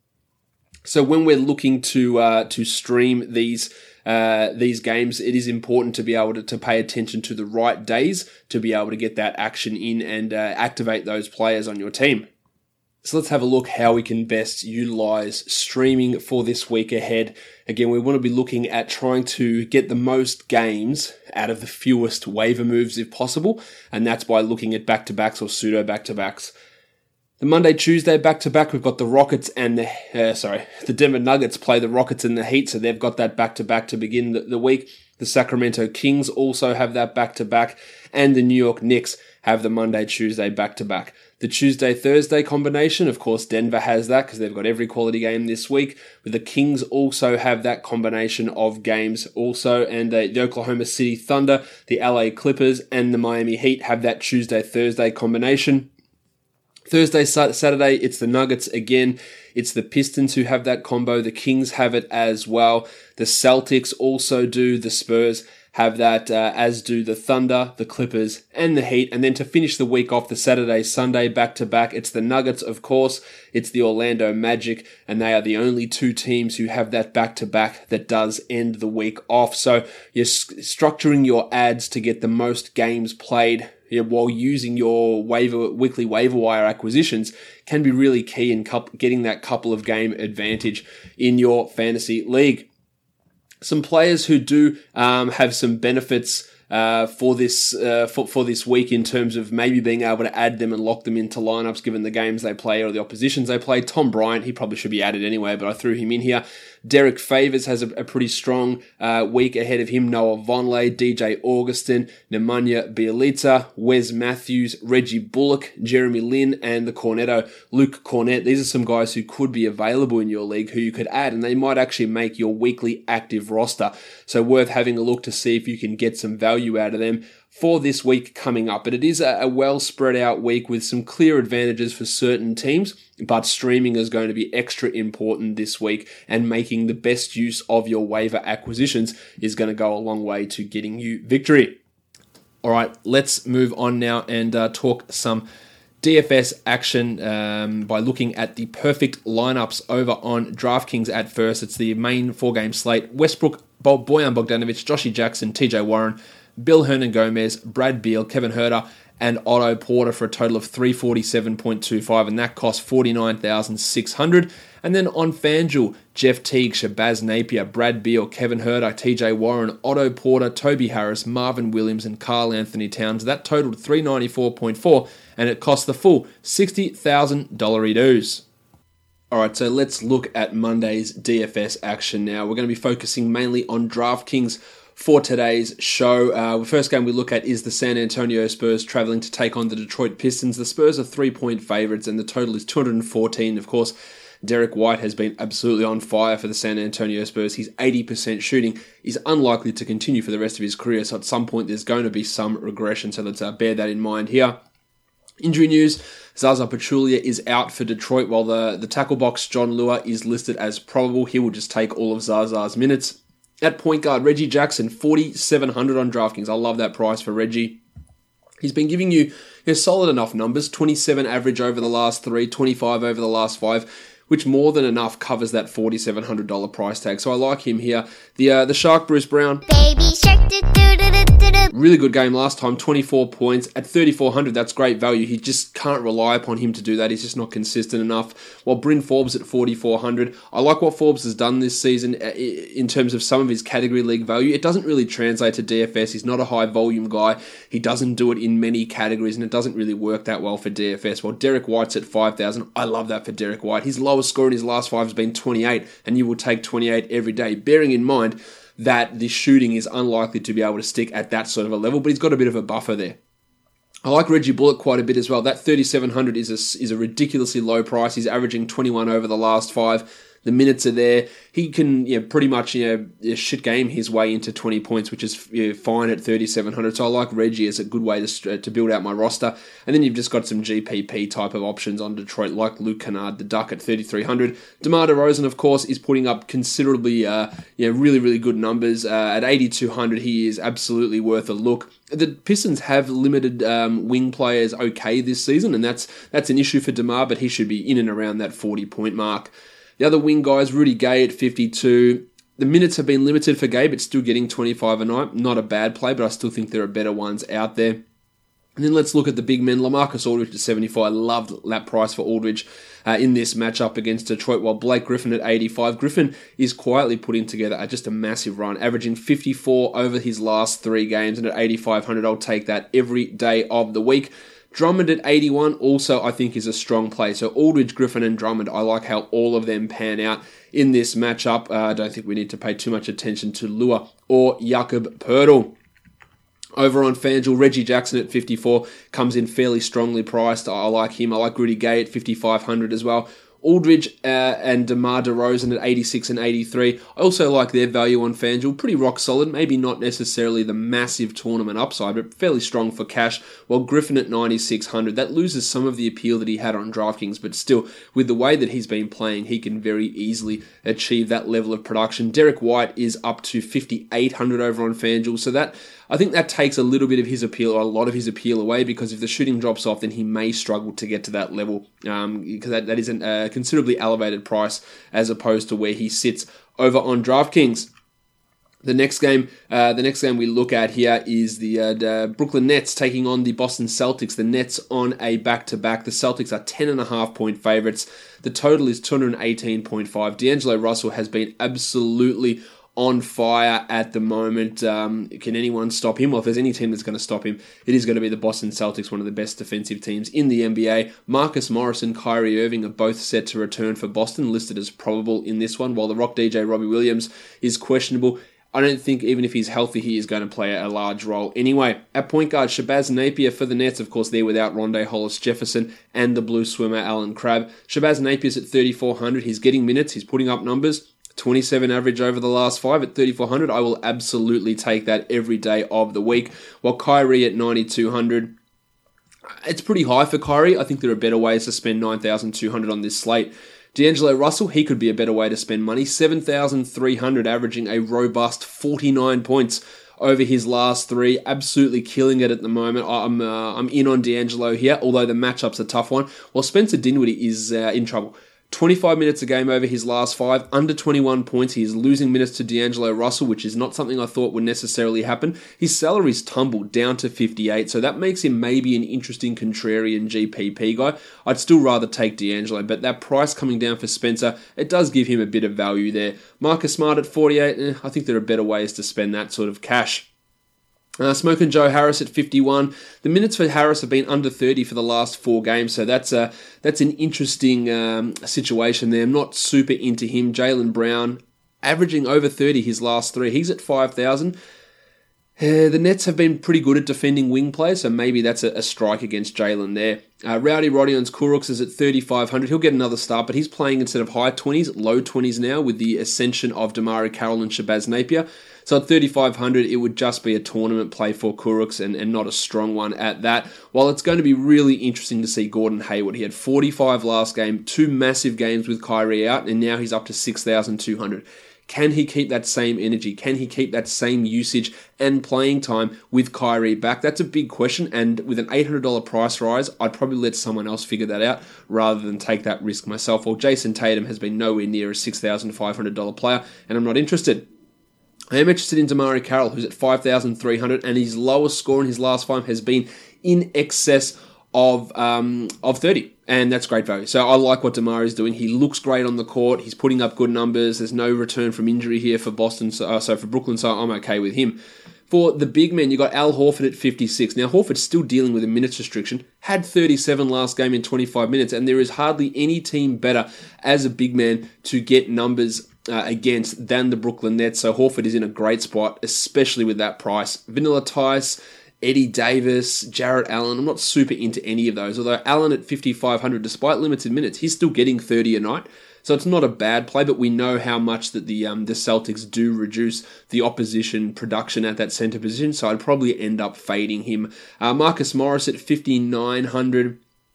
So when we're looking to uh, to stream these uh, these games, it is important to be able to, to pay attention to the right days to be able to get that action in and uh, activate those players on your team. So let's have a look how we can best utilize streaming for this week ahead. Again, we want to be looking at trying to get the most games out of the fewest waiver moves if possible, and that's by looking at back-to-backs or pseudo back-to-backs. The Monday, Tuesday back-to-back, we've got the Rockets and the, uh, sorry, the Denver Nuggets play the Rockets and the Heat, so they've got that back-to-back to begin the, the week. The Sacramento Kings also have that back-to-back, and the New York Knicks have the Monday, Tuesday back-to-back. The Tuesday, Thursday combination, of course, Denver has that because they've got every quality game this week. But the Kings also have that combination of games also. And the, the Oklahoma City Thunder, the L A Clippers, and the Miami Heat have that Tuesday, Thursday combination. Thursday, Saturday, it's the Nuggets again. It's the Pistons who have that combo. The Kings have it as well. The Celtics also do. The Spurs have that, uh, as do the Thunder, the Clippers, and the Heat. And then to finish the week off, the Saturday, Sunday, back-to-back, it's the Nuggets, of course. It's the Orlando Magic, and they are the only two teams who have that back-to-back that does end the week off. So you're structuring your ads to get the most games played, yeah, while using your waiver weekly waiver wire acquisitions can be really key in cu- getting that couple of game advantage in your fantasy league. Some players who do um, have some benefits uh, for this uh, for, for this week in terms of maybe being able to add them and lock them into lineups given the games they play or the oppositions they play. Tom Bryant, he probably should be added anyway, but I threw him in here. Derek Favors has a, a pretty strong uh, week ahead of him. Noah Vonleh, D J Augustin, Nemanja Bjelica, Wes Matthews, Reggie Bullock, Jeremy Lin, and the Cornetto, Luke Cornett. These are some guys who could be available in your league who you could add, and they might actually make your weekly active roster. So worth having a look to see if you can get some value out of them for this week coming up. But it is a, a well spread out week with some clear advantages for certain teams, but streaming is going to be extra important this week, and making the best use of your waiver acquisitions is going to go a long way to getting you victory. All right, let's move on now and uh, talk some D F S action um, by looking at the perfect lineups over on DraftKings at first. It's the main four-game slate. Westbrook, Bojan Bogdanovic, Joshy Jackson, T J Warren, Bill Hernan-Gomez, Brad Beal, Kevin Huerter, and Otto Porter for a total of three forty-seven point two five, and that costs forty-nine thousand six hundred dollars. And then on FanDuel, Jeff Teague, Shabazz Napier, Brad Beal, Kevin Huerter, T J Warren, Otto Porter, Toby Harris, Marvin Williams, and Karl Anthony Towns. That totaled three ninety-four point four, and it cost the full sixty thousand dollars dues. Alright, so let's look at Monday's D F S action now. We're going to be focusing mainly on DraftKings for today's show. Uh, the first game we look at is the San Antonio Spurs traveling to take on the Detroit Pistons. The Spurs are three-point favourites, and the total is two hundred fourteen. Of course, Derek White has been absolutely on fire for the San Antonio Spurs. He's eighty percent shooting. He's unlikely to continue for the rest of his career, so at some point there's going to be some regression, so let's uh, bear that in mind here. Injury news, Zaza Pachulia is out for Detroit, while the, the tackle box, John Lua, is listed as probable. He will just take all of Zaza's minutes. At point guard, Reggie Jackson, forty-seven hundred on DraftKings. I love that price for Reggie. He's been giving you, you know, solid enough numbers, twenty-seven average over the last three, twenty-five over the last five, which more than enough covers that forty-seven hundred dollars price tag. So I like him here. The uh, the Shark, Bruce Brown. Baby Shark. Really good game last time, twenty-four points. At thirty-four hundred, that's great value. He just can't rely upon him to do that. He's just not consistent enough. While Bryn Forbes at forty-four hundred, I like what Forbes has done this season in terms of some of his category league value. It doesn't really translate to D F S. He's not a high volume guy. He doesn't do it in many categories, and it doesn't really work that well for D F S. While Derek White's at five thousand, I love that for Derek White. His lowest score in his last five has been twenty-eight, and you will take twenty-eight every day, bearing in mind that the shooting is unlikely to be able to stick at that sort of a level, but he's got a bit of a buffer there. I like Reggie Bullock quite a bit as well. That thirty-seven hundred is a, is a ridiculously low price. He's averaging twenty-one over the last five. The minutes are there. He can, you know, pretty much, you know, shit game his way into twenty points, which is, you know, fine at thirty-seven hundred. So I like Reggie as a good way to to build out my roster. And then you've just got some G P P type of options on Detroit, like Luke Kennard, the Duck at thirty-three hundred. DeMar DeRozan, of course, is putting up considerably, uh, you know, really, really good numbers. Uh, at eighty-two hundred, he is absolutely worth a look. The Pistons have limited um, wing players okay this season, and that's that's an issue for DeMar, but he should be in and around that forty-point mark. The other wing guys, Rudy Gay at fifty-two. The minutes have been limited for Gay, but still getting twenty-five a night. Not a bad play, but I still think there are better ones out there. And then let's look at the big men. LaMarcus Aldridge at seventy-five. I loved that price for Aldridge uh, in this matchup against Detroit, while Blake Griffin at eighty-five. Griffin is quietly putting together a, just a massive run, averaging fifty-four over his last three games, and at eighty-five hundred, I'll take that every day of the week. Drummond at eighty-one also, I think, is a strong play. So Aldridge, Griffin, and Drummond, I like how all of them pan out in this matchup. Uh, I don't think we need to pay too much attention to Lua or Jakob Poeltl. Over on FanDuel, Reggie Jackson at fifty-four comes in fairly strongly priced. I like him. I like Rudy Gay at fifty-five hundred as well. Aldridge uh, and DeMar DeRozan at eighty-six and eighty-three. I also like their value on FanDuel. Pretty rock solid. Maybe not necessarily the massive tournament upside, but fairly strong for cash. While Griffin at ninety-six hundred. That loses some of the appeal that he had on DraftKings, but still, with the way that he's been playing, he can very easily achieve that level of production. Derek White is up to fifty-eight hundred over on FanDuel, so that I think that takes a little bit of his appeal, or a lot of his appeal away, because if the shooting drops off, then he may struggle to get to that level, um, because that, that is a uh, considerably elevated price as opposed to where he sits over on DraftKings. The next game, uh, the next game we look at here is the, uh, the Brooklyn Nets taking on the Boston Celtics. The Nets on a back-to-back. The Celtics are ten and a half point favorites. The total is two hundred eighteen point five. D'Angelo Russell has been absolutely on fire at the moment. Um, can anyone stop him? Well, if there's any team that's going to stop him, it is going to be the Boston Celtics, one of the best defensive teams in the N B A. Marcus Morris and Kyrie Irving are both set to return for Boston, listed as probable in this one, while the Rock D J Robbie Williams is questionable. I don't think even if he's healthy, he is going to play a large role anyway. At point guard, Shabazz Napier for the Nets. Of course, they're without Rondae Hollis-Jefferson and the blue swimmer Alan Crabb. Shabazz Napier's at thirty-four hundred. He's getting minutes. He's putting up numbers. twenty-seven average over the last five at thirty-four hundred. I will absolutely take that every day of the week. While Kyrie at ninety-two hundred, it's pretty high for Kyrie. I think there are better ways to spend nine thousand two hundred on this slate. D'Angelo Russell, he could be a better way to spend money. seven thousand three hundred, averaging a robust forty-nine points over his last three. Absolutely killing it at the moment. I'm uh, I'm in on D'Angelo here, although the matchup's a tough one. While Spencer Dinwiddie is uh, in trouble. twenty-five minutes a game over his last five, under twenty-one points. He is losing minutes to D'Angelo Russell, which is not something I thought would necessarily happen. His salary's tumbled down to fifty-eight, so that makes him maybe an interesting contrarian G P P guy. I'd still rather take D'Angelo, but that price coming down for Spencer, it does give him a bit of value there. Marcus Smart at forty-eight, eh, I think there are better ways to spend that sort of cash. Uh, Smokin' Joe Harris at fifty-one. The minutes for Harris have been under thirty for the last four games, so that's a that's an interesting um, situation there. I'm not super into him. Jaylen Brown averaging over thirty his last three. He's at five thousand. Uh, the Nets have been pretty good at defending wing players, so maybe that's a, a strike against Jaylen there. Uh, Rowdy Rodion's Kurucs is at thirty-five hundred. He'll get another start, but he's playing instead of high twenties, low twenties now with the ascension of Damari Carroll and Shabazz Napier. So at thirty-five hundred, it would just be a tournament play for Kurucs and, and not a strong one at that. While it's going to be really interesting to see Gordon Hayward. He had forty-five last game, two massive games with Kyrie out, and now he's up to six thousand two hundred. Can he keep that same energy? Can he keep that same usage and playing time with Kyrie back? That's a big question, and with an eight hundred dollars price rise, I'd probably let someone else figure that out rather than take that risk myself. Well, Jason Tatum has been nowhere near a six thousand five hundred dollars player, and I'm not interested. I am interested in DeMarre Carroll, who's at five thousand three hundred dollars, and his lowest score in his last five has been in excess of um, of thirty, and that's great value. So I like what DeMarre is doing. He looks great on the court. He's putting up good numbers. There's no return from injury here for Boston, so, uh, so for Brooklyn, so I'm okay with him. For the big men, you got Al Horford at fifty-six. Now, Horford's still dealing with a minutes restriction, had thirty-seven last game in twenty-five minutes, and there is hardly any team better as a big man to get numbers uh, against than the Brooklyn Nets. So Horford is in a great spot, especially with that price. Vanilla Tice, Eddie Davis, Jarrett Allen, I'm not super into any of those, although Allen at fifty-five hundred, despite limited minutes, he's still getting thirty a night. So it's not a bad play, but we know how much that the um, the Celtics do reduce the opposition production at that center position, so I'd probably end up fading him. Uh, Marcus Morris at fifty-nine hundred.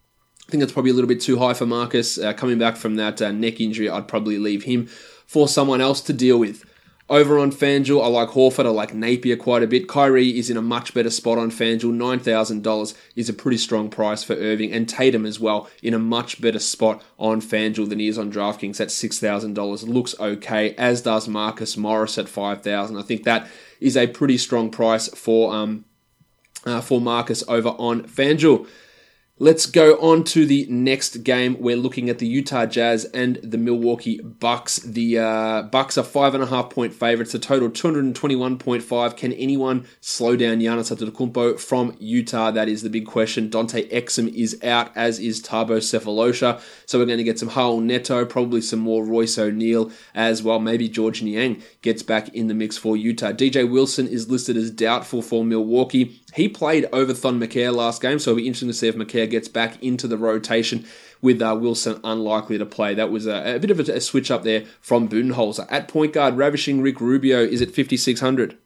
I think that's probably a little bit too high for Marcus. Uh, coming back from that uh, neck injury, I'd probably leave him for someone else to deal with. Over on FanDuel, I like Horford, I like Napier quite a bit. Kyrie is in a much better spot on FanDuel. nine thousand dollars is a pretty strong price for Irving. And Tatum as well, in a much better spot on FanDuel than he is on DraftKings at six thousand dollars. Looks okay, as does Marcus Morris at five thousand dollars. I think that is a pretty strong price for, um, uh, for Marcus over on FanDuel. Let's go on to the next game. We're looking at the Utah Jazz and the Milwaukee Bucks. The uh, Bucks are five and a half point favorites. The total two hundred twenty-one point five. Can anyone slow down Giannis Antetokounmpo from Utah? That is the big question. Dante Exum is out, as is Thabo Sefolosha. So we're going to get some Raul Neto, probably some more Royce O'Neal as well. Maybe George Niang gets back in the mix for Utah. D J Wilson is listed as doubtful for Milwaukee. He played over Thon Maker last game, so it'll be interesting to see if Maker gets back into the rotation with uh, Wilson unlikely to play. That was a, a bit of a, a switch up there from Budenholzer. At point guard, ravishing Rick Rubio is at fifty-six hundred.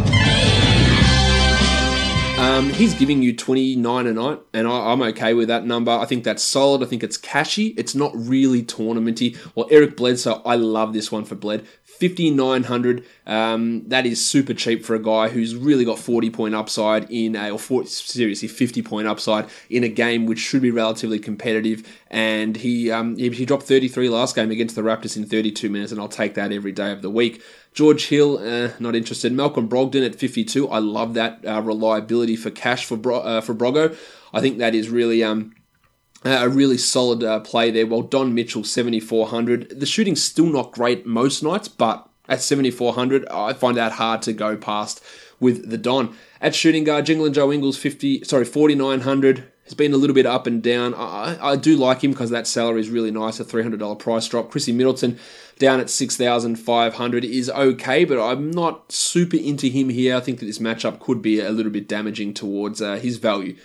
Um, he's giving you twenty-nine a night, and I, I'm okay with that number. I think that's solid. I think it's cashy. It's not really tournamenty. Well, Eric Bledsoe, I love this one for Bled. fifty-nine hundred. Um, that is super cheap for a guy who's really got forty point upside in a, or forty, seriously fifty point upside in a game which should be relatively competitive. And he um, he, he dropped thirty-three last game against the Raptors in thirty-two minutes, and I'll take that every day of the week. George Hill, uh, not interested. Malcolm Brogdon at fifty-two. I love that uh, reliability for cash for Bro- uh, for Brogo. I think that is really um. A really solid uh, play there. Well, Don Mitchell, seventy-four hundred. The shooting's still not great most nights, but at seventy-four hundred, I find that hard to go past with the Don. At shooting guard, Jingle and Joe Ingles, fifty, sorry, forty-nine hundred. Has been a little bit up and down. I, I do like him because that salary is really nice, a three hundred dollars price drop. Chrissy Middleton down at six thousand five hundred is okay, but I'm not super into him here. I think that this matchup could be a little bit damaging towards uh, his value.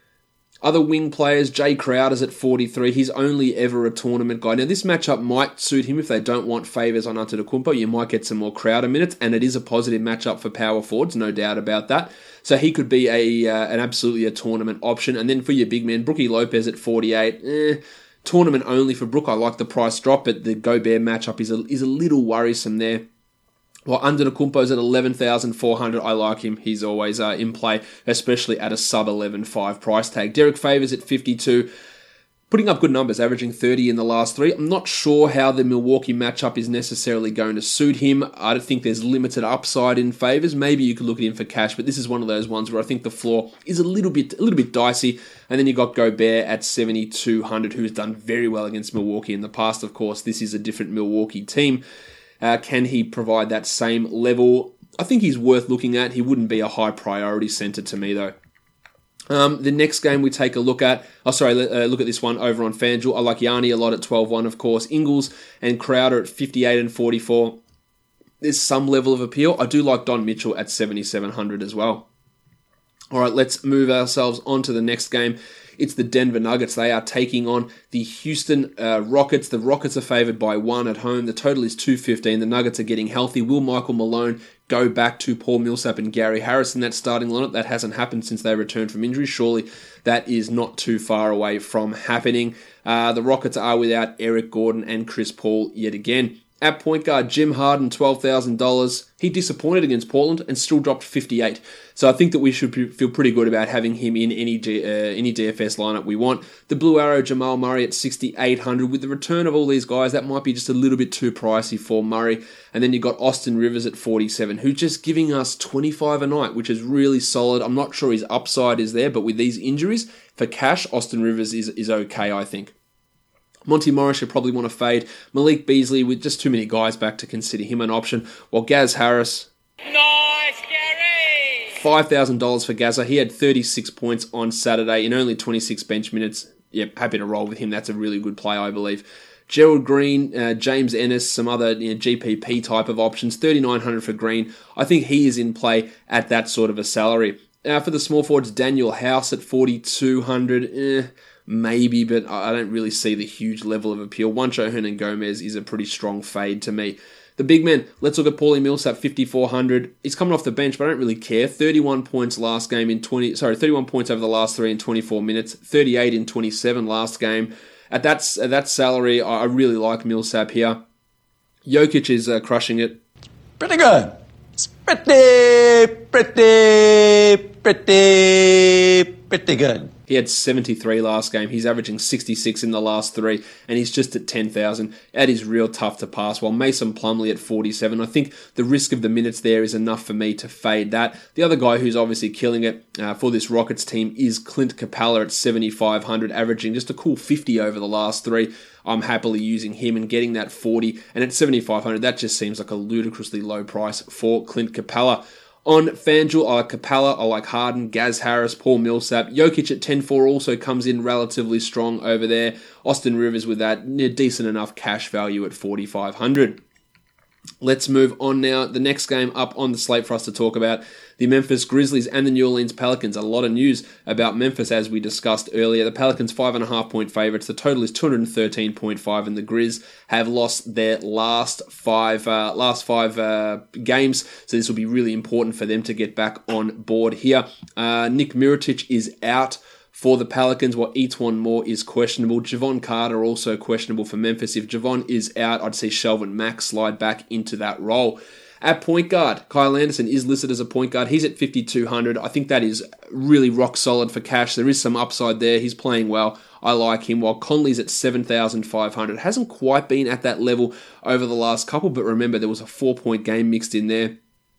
Other wing players, Jay Crowder's at forty-three. He's only ever a tournament guy. Now, this matchup might suit him if they don't want favours on Antetokounmpo. You might get some more Crowder minutes, and it is a positive matchup for power forwards, no doubt about that. So he could be a uh, an absolutely a tournament option. And then for your big men, Brookie Lopez at forty-eight. Eh, tournament only for Brook. I like the price drop, but the Gobert matchup is a, is a little worrisome there. Well, Antetokounmpo's at eleven thousand four hundred. I like him. He's always uh, in play, especially at a sub eleven five price tag. Derek Favors at fifty-two. Putting up good numbers, averaging thirty in the last three. I'm not sure how the Milwaukee matchup is necessarily going to suit him. I don't think there's limited upside in Favors. Maybe you could look at him for cash, but this is one of those ones where I think the floor is a little bit a little bit dicey. And then you got Gobert at seventy-two hundred, who's done very well against Milwaukee in the past. Of course, this is a different Milwaukee team. Uh, can he provide that same level? I think he's worth looking at. He wouldn't be a high priority center to me, though. Um, the next game we take a look at, oh sorry, uh, look at this one over on FanDuel. I like Yanni a lot at twelve one, of course. Ingles and Crowder at fifty-eight and forty-four. There's some level of appeal. I do like Don Mitchell at seventy-seven hundred as well. All right, let's move ourselves on to the next game. It's the Denver Nuggets. They are taking on the Houston uh, Rockets. The Rockets are favored by one at home. The total is two fifteen. The Nuggets are getting healthy. Will Michael Malone go back to Paul Millsap and Gary Harris in that starting lineup? That hasn't happened since they returned from injury. Surely that is not too far away from happening. Uh, the Rockets are without Eric Gordon and Chris Paul yet again. At point guard, Jim Harden, twelve thousand dollars. He disappointed against Portland and still dropped fifty-eight. So I think that we should feel pretty good about having him in any G, uh, any D F S lineup we want. The Blue Arrow, Jamal Murray at sixty-eight hundred. With the return of all these guys, that might be just a little bit too pricey for Murray. And then you've got Austin Rivers at forty-seven, who's just giving us twenty-five a night, which is really solid. I'm not sure his upside is there, but with these injuries, for cash, Austin Rivers is, is okay, I think. Monty Morris, you probably want to fade. Malik Beasley, with just too many guys back to consider him an option. While Gaz Harris... Nice, Gary! five thousand dollars for Gazza. He had thirty-six points on Saturday in only twenty-six bench minutes. Yep, happy to roll with him. That's a really good play, I believe. Gerald Green, uh, James Ennis, some other you know, G P P type of options. thirty-nine hundred for Green. I think he is in play at that sort of a salary. Uh, for the small forwards, Daniel House at forty-two hundred. Eh... Maybe, but I don't really see the huge level of appeal. Juancho Hernan-Gomez is a pretty strong fade to me. The big men, let's look at Paulie Millsap, fifty-four hundred. He's coming off the bench, but I don't really care. thirty-one points last game in twenty. Sorry, thirty-one points over the last three in twenty-four minutes. thirty-eight in twenty-seven last game. At that at that salary, I really like Millsap here. Jokic is uh, crushing it. Pretty good. It's pretty, pretty, pretty, pretty good. He had seventy-three last game. He's averaging sixty-six in the last three, and he's just at ten thousand. That is real tough to pass. While Mason Plumlee at forty-seven, I think the risk of the minutes there is enough for me to fade that. The other guy who's obviously killing it uh, for this Rockets team is Clint Capella at seventy-five hundred, averaging just a cool fifty over the last three. I'm happily using him and getting that forty, and at seventy-five hundred, that just seems like a ludicrously low price for Clint Capella. On FanDuel, I like Capella, I like Harden, Gaz Harris, Paul Millsap. Jokic at ten four also comes in relatively strong over there. Austin Rivers with that decent enough cash value at forty-five hundred. Let's move on now. The next game up on the slate for us to talk about, the Memphis Grizzlies and the New Orleans Pelicans. A lot of news about Memphis, as we discussed earlier. The Pelicans five and a half point favourites. The total is two hundred thirteen point five, and the Grizz have lost their last five uh, last five uh, games. So this will be really important for them to get back on board here. Uh, Nick Mirotic is out for the Pelicans, while Etuan Moore is questionable. Javon Carter also questionable for Memphis. If Javon is out, I'd see Shelvin Mack slide back into that role. At point guard, Kyle Anderson is listed as a point guard. He's at fifty-two hundred. I think that is really rock solid for cash. There is some upside there. He's playing well. I like him. While Conley's at seven thousand five hundred. Hasn't quite been at that level over the last couple, but remember there was a four-point game mixed in there.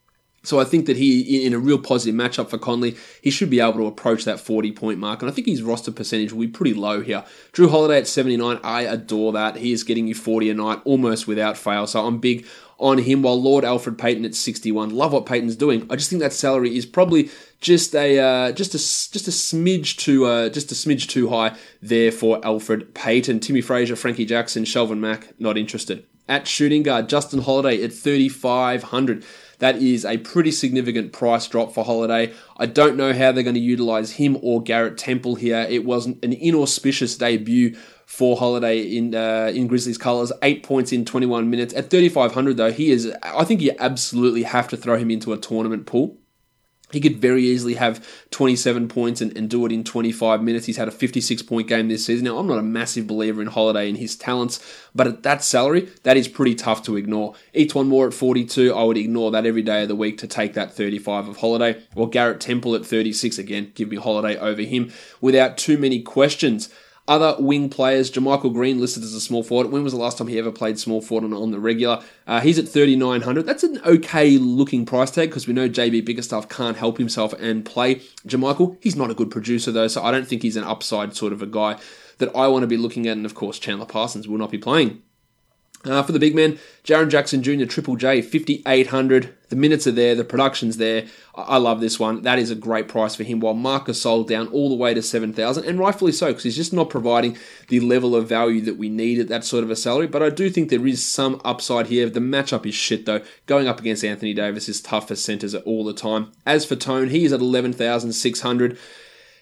So I think that he, in a real positive matchup for Conley, he should be able to approach that forty-point mark. And I think his roster percentage will be pretty low here. Drew Holiday at seventy-nine, I adore that. He is getting you forty a night, almost without fail. So I'm big on him, while Lord Alfred Payton at sixty-one. Love what Payton's doing. I just think that salary is probably just a uh, just a just a smidge too uh, just a smidge too high there for Alfred Payton. Timmy Frazier, Frankie Jackson, Shelvin Mack, not interested. At shooting guard, Justin Holiday at thirty-five hundred. That is a pretty significant price drop for Holiday. I don't know how they're going to utilize him or Garrett Temple here. It was an inauspicious debut for Holiday in uh, in Grizzlies colours. Eight points in twenty-one minutes. At thirty-five hundred though, he is. I think you absolutely have to throw him into a tournament pool. He could very easily have twenty-seven points and, and do it in twenty-five minutes. He's had a fifty-six point game this season. Now, I'm not a massive believer in Holiday and his talents, but at that salary, that is pretty tough to ignore. Etuan Moore at forty-two, I would ignore that every day of the week to take that thirty-five of Holiday. Or Garrett Temple at thirty-six, again, give me Holiday over him without too many questions. Other wing players, JaMychal Green listed as a small forward. When was the last time he ever played small forward on, on the regular? Uh, he's at thirty-nine hundred. That's an okay looking price tag because we know J B Bickerstaff can't help himself and play. JaMychal, he's not a good producer though, so I don't think he's an upside sort of a guy that I want to be looking at. And of course, Chandler Parsons will not be playing. Uh, for the big men, Jaren Jackson Junior, Triple J, fifty-eight hundred. The minutes are there, the production's there. I, I love this one. That is a great price for him, while Marc Gasol down all the way to seven thousand, and rightfully so, because he's just not providing the level of value that we need at that sort of a salary. But I do think there is some upside here. The matchup is shit, though. Going up against Anthony Davis is tough for centers all the time. As for Tone, he is at eleven thousand six hundred.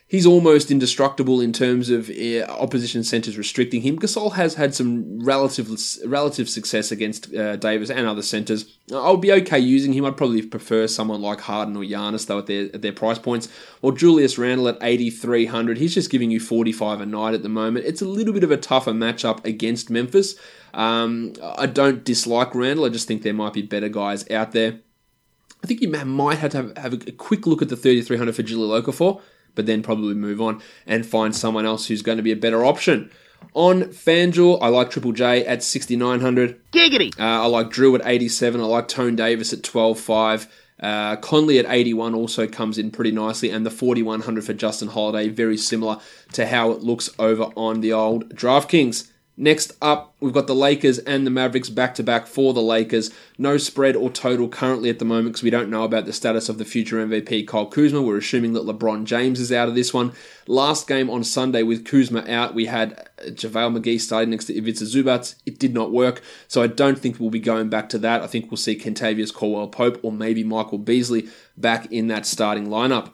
he's almost indestructible in terms of uh, opposition centres restricting him. Gasol has had some relative relative success against uh, Davis and other centres. I'll be okay using him. I'd probably prefer someone like Harden or Giannis, though, at their, at their price points. Or Julius Randle at eighty-three hundred. He's just giving you forty-five a night at the moment. It's a little bit of a tougher matchup against Memphis. Um, I don't dislike Randle. I just think there might be better guys out there. I think you might have to have, have a quick look at the thirty-three hundred for Jahlil Okafor, but then probably move on and find someone else who's going to be a better option. On FanDuel, I like Triple J at sixty-nine hundred. Giggity! Uh, I like Drew at eighty-seven. I like Tone Davis at twelve five. Uh, Conley at eighty-one also comes in pretty nicely, and the forty-one hundred for Justin Holiday, very similar to how it looks over on the old DraftKings. Next up, we've got the Lakers and the Mavericks back-to-back for the Lakers. No spread or total currently at the moment because we don't know about the status of the future M V P Kyle Kuzma. We're assuming that LeBron James is out of this one. Last game on Sunday with Kuzma out, we had JaVale McGee starting next to Ivica Zubac. It did not work, so I don't think we'll be going back to that. I think we'll see Kentavious Caldwell-Pope or maybe Michael Beasley back in that starting lineup.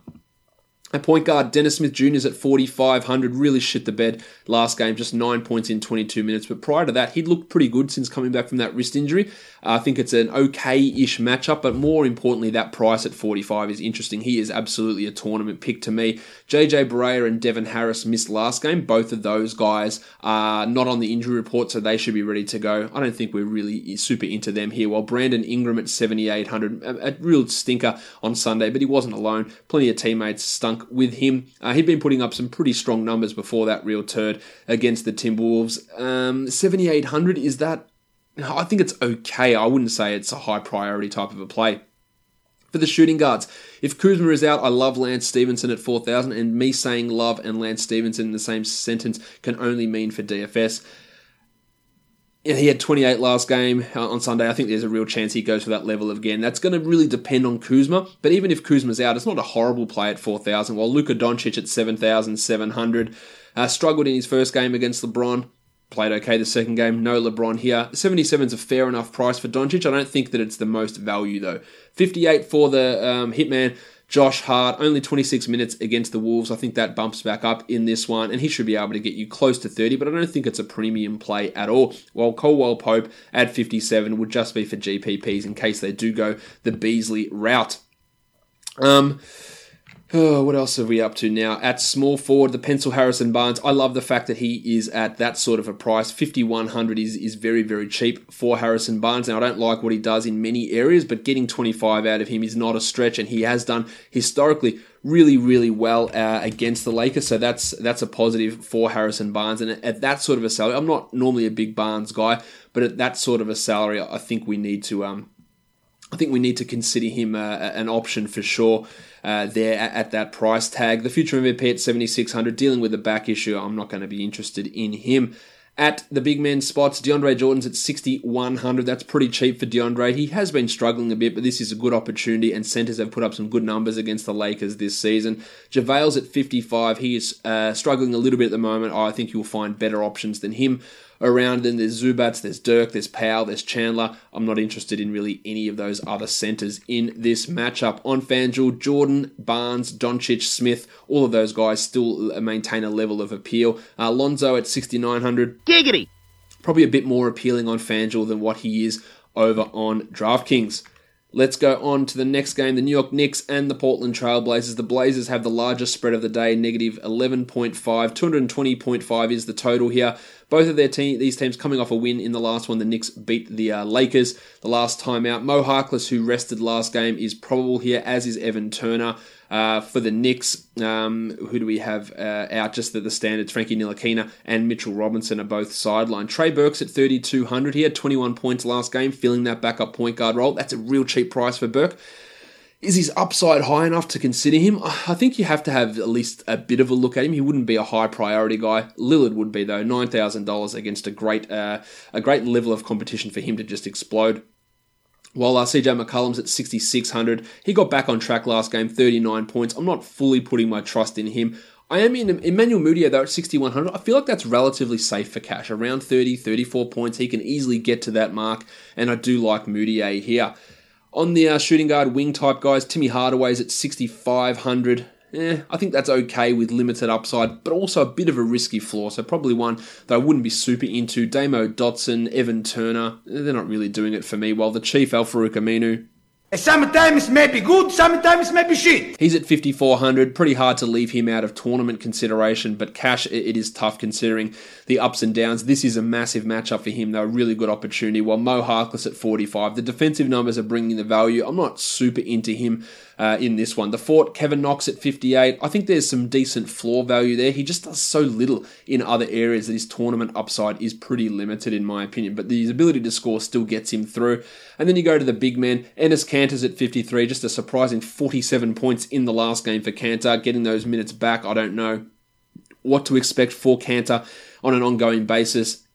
At point guard, Dennis Smith Junior is at forty-five hundred, really shit the bed last game, just nine points in twenty-two minutes. But prior to that, he'd looked pretty good since coming back from that wrist injury. Uh, I think it's an okay-ish matchup, but more importantly, that price at forty-five is interesting. He is absolutely a tournament pick to me. J J Barea and Devin Harris missed last game. Both of those guys are not on the injury report, so they should be ready to go. I don't think we're really super into them here. While Brandon Ingram at seventy-eight hundred, a, a real stinker on Sunday, but he wasn't alone. Plenty of teammates stunk with him. Uh, he'd been putting up some pretty strong numbers before that real turd against the Timberwolves. Um, seventy-eight hundred, is that... I think it's okay. I wouldn't say it's a high priority type of a play. For the shooting guards, if Kuzma is out, I love Lance Stevenson at four thousand, and me saying love and Lance Stevenson in the same sentence can only mean for D F S. He had twenty-eight last game on Sunday. I think there's a real chance he goes for that level again. That's going to really depend on Kuzma. But even if Kuzma's out, it's not a horrible play at four thousand. While Luka Doncic at seven thousand seven hundred uh, struggled in his first game against LeBron. Played okay the second game. No LeBron here. seventy-seven is a fair enough price for Doncic. I don't think that it's the most value though. fifty-eight for the um, Hitman. Josh Hart, only twenty-six minutes against the Wolves. I think that bumps back up in this one, and he should be able to get you close to thirty, but I don't think it's a premium play at all. While Caldwell-Pope at fifty-seven would just be for G P Ps in case they do go the Beasley route. Um... Oh, what else are we up to now? At small forward, the pencil Harrison Barnes. I love the fact that he is at that sort of a price. fifty-one hundred is, is very, very cheap for Harrison Barnes. Now, I don't like what he does in many areas, but getting twenty-five out of him is not a stretch, and he has done historically really, really well uh, against the Lakers. So that's that's a positive for Harrison Barnes. And at that sort of a salary, I'm not normally a big Barnes guy, but at that sort of a salary, I think we need to um, I think we need to consider him uh, an option for sure. Uh, there at, at that price tag. The future M V P at seventy-six hundred, dealing with the back issue. I'm not going to be interested in him. At the big men spots, DeAndre Jordan's at sixty-one hundred. That's pretty cheap for DeAndre. He has been struggling a bit, but this is a good opportunity, and centers have put up some good numbers against the Lakers this season. JaVale's at fifty-five. He is uh, struggling a little bit at the moment. I think you'll find better options than him around. Then there's Zubats, there's Dirk, there's Powell, there's Chandler. I'm not interested in really any of those other centers in this matchup. On FanDuel, Jordan, Barnes, Doncic, Smith, all of those guys still maintain a level of appeal. Uh, Lonzo at sixty-nine hundred. Giggity! Probably a bit more appealing on FanDuel than what he is over on DraftKings. Let's go on to the next game, the New York Knicks and the Portland Trail Blazers. The Blazers have the largest spread of the day, negative eleven point five. two hundred twenty point five is the total here. Both of their team, these teams coming off a win in the last one. The Knicks beat the uh, Lakers the last time out. Mo Harkless, who rested last game, is probable here, as is Evan Turner. Uh, for the Knicks, um, who do we have uh, out? Just the, the standards, Frankie Ntilikina and Mitchell Robinson are both sidelined. Trey Burks at thirty-two hundred. He had twenty-one points last game, filling that backup point guard role. That's a real cheap price for Burke. Is his upside high enough to consider him? I think you have to have at least a bit of a look at him. He wouldn't be a high priority guy. Lillard would be though. nine thousand dollars against a great uh, a great level of competition for him to just explode. While uh, C J McCollum's at sixty-six hundred, he got back on track last game, thirty-nine points. I'm not fully putting my trust in him. I am in Emmanuel Mudiay though at sixty-one hundred. I feel like that's relatively safe for cash. Around thirty, thirty-four points. He can easily get to that mark, and I do like Mudiay here. On the uh, shooting guard wing type guys, Timmy Hardaway's at sixty-five hundred. eh, I think that's okay with limited upside, but also a bit of a risky floor, so probably one that I wouldn't be super into. Damo Dotson, Evan Turner, they're not really doing it for me, while the Chief, Al-Farouq Aminu, sometimes may be good, sometimes may be shit. He's at fifty-four hundred. Pretty hard to leave him out of tournament consideration, but cash, it is tough considering the ups and downs. This is a massive matchup for him, though, a really good opportunity. While Mo Harkless at forty-five. The defensive numbers are bringing the value. I'm not super into him uh, in this one. The Fort, Kevin Knox at fifty-eight. I think there's some decent floor value there. He just does so little in other areas that his tournament upside is pretty limited, in my opinion, but his ability to score still gets him through. And then you go to the big man, Enes Kanter's at fifty-three, just a surprising forty-seven points in the last game for Kanter. Getting those minutes back, I don't know what to expect for Kanter on an ongoing basis.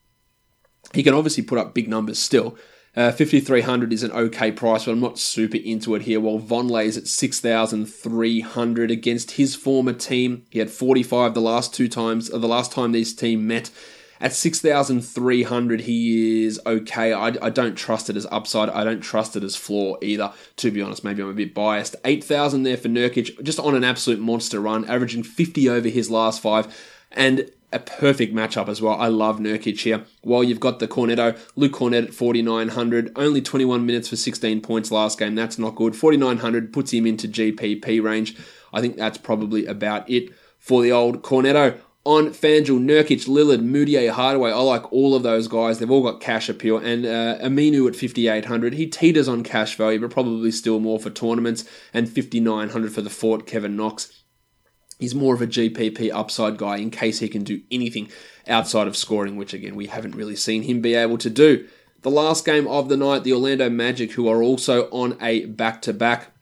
He can obviously put up big numbers still. Uh, fifty-three hundred is an okay price, but I'm not super into it here. While Vonleh's at six thousand three hundred against his former team. He had forty-five the last two times, or the last time this team met. At six thousand three hundred, he is okay. I, I don't trust it as upside. I don't trust it as floor either, to be honest. Maybe I'm a bit biased. eight thousand there for Nurkic, just on an absolute monster run, averaging fifty over his last five, and a perfect matchup as well. I love Nurkic here. While you've got the Cornetto, Luke Cornett at forty-nine hundred, only twenty-one minutes for sixteen points last game. That's not good. forty-nine hundred puts him into G P P range. I think that's probably about it for the old Cornetto. On FanDuel, Nurkic, Lillard, Moutier, Hardaway, I like all of those guys. They've all got cash appeal. And uh, Aminu at fifty-eight hundred. He teeters on cash value, but probably still more for tournaments. And fifty-nine hundred for the Fort, Kevin Knox. He's more of a G P P upside guy in case he can do anything outside of scoring, which again, we haven't really seen him be able to do. The last game of the night, the Orlando Magic, who are also on a back-to-back.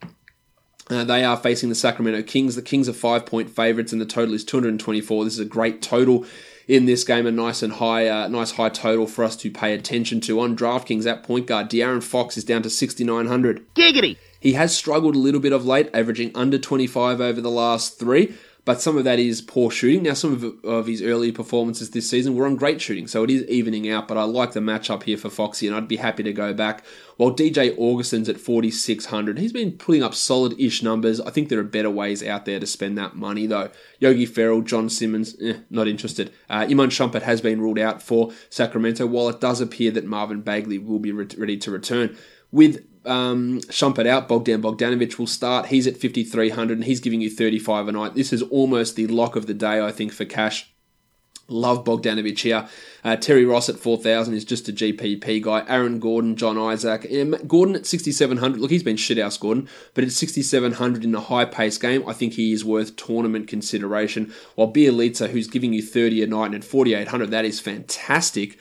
Uh, they are facing the Sacramento Kings. The Kings are five-point favourites, and the total is two hundred twenty-four. This is a great total in this game, a nice and high, uh, nice high total for us to pay attention to. On DraftKings, at point guard, De'Aaron Fox is down to sixty-nine hundred. Giggity! He has struggled a little bit of late, averaging under twenty-five over the last three. But some of that is poor shooting. Now, some of, of his early performances this season were on great shooting, so it is evening out, but I like the matchup here for Foxy, and I'd be happy to go back. While D J Augustin's at forty-six hundred, he's been putting up solid-ish numbers. I think there are better ways out there to spend that money, though. Yogi Ferrell, John Simmons, eh, not interested. Uh, Iman Shumpert has been ruled out for Sacramento, while it does appear that Marvin Bagley will be re- ready to return. With um, Shumpert out, Bogdan Bogdanovic will start. He's at fifty-three hundred, and he's giving you thirty-five a night. This is almost the lock of the day, I think, for cash. Love Bogdanovic here. Uh, Terry Ross at four thousand is just a G P P guy. Aaron Gordon, John Isaac. Um, Gordon at sixty-seven hundred. Look, he's been shithouse, Gordon. But at sixty-seven hundred in a high-paced game, I think he is worth tournament consideration. While Bielitsa, who's giving you thirty a night, and at forty-eight hundred, that is fantastic.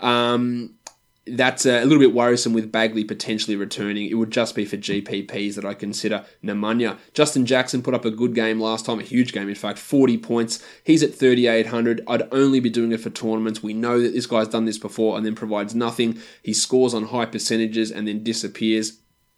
Um... That's a little bit worrisome with Bagley potentially returning. It would just be for G P Ps that I consider Nemanja. Justin Jackson put up a good game last time, a huge game in fact, forty points. He's at thirty-eight hundred. I'd only be doing it for tournaments. We know that this guy's done this before and then provides nothing. He scores on high percentages and then disappears.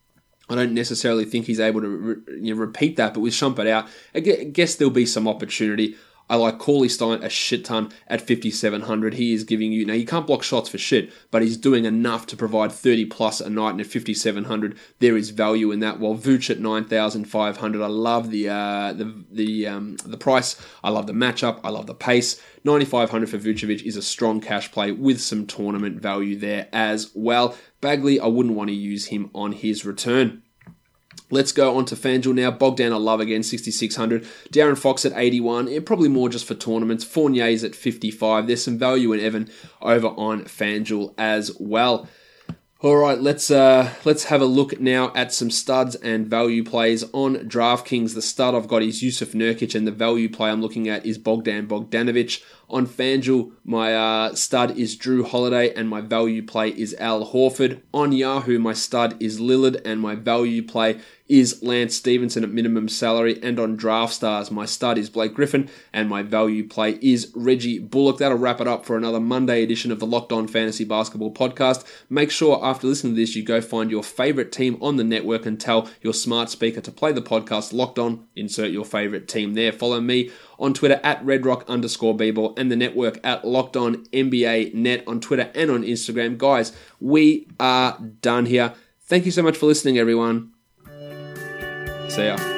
I don't necessarily think he's able to re- you know, repeat that, but with Shumpert out, I guess there'll be some opportunity. I like Cauley Stein a shit ton at fifty-seven hundred. He is giving you... Now, you can't block shots for shit, but he's doing enough to provide thirty plus a night, and at fifty-seven hundred, there is value in that. While Vooch at nine thousand five hundred, I love the uh, the the um, the price. I love the matchup. I love the pace. ninety-five hundred for Vucevic is a strong cash play with some tournament value there as well. Bagley, I wouldn't want to use him on his return. Let's go on to FanDuel now. Bogdan I love again, sixty-six hundred. De'Aaron Fox at eighty-one. Yeah, probably more just for tournaments. Fournier's at fifty-five. There's some value in Evan over on FanDuel as well. All right, let's uh, let's have a look now at some studs and value plays on DraftKings. The stud I've got is Yusuf Nurkic, and the value play I'm looking at is Bogdan Bogdanovic. On FanDuel, my uh, stud is Drew Holiday, and my value play is Al Horford. On Yahoo, my stud is Lillard, and my value play is Lance Stevenson at minimum salary. And on DraftStars, my stud is Blake Griffin, and my value play is Reggie Bullock. That'll wrap it up for another Monday edition of the Locked On Fantasy Basketball Podcast. Make sure after listening to this, you go find your favorite team on the network and tell your smart speaker to play the podcast Locked On. Insert your favorite team there. Follow me on Twitter at redrock underscore bball and the network at Locked On N B A Net on Twitter and on Instagram. Guys, we are done here. Thank you so much for listening, everyone. See ya.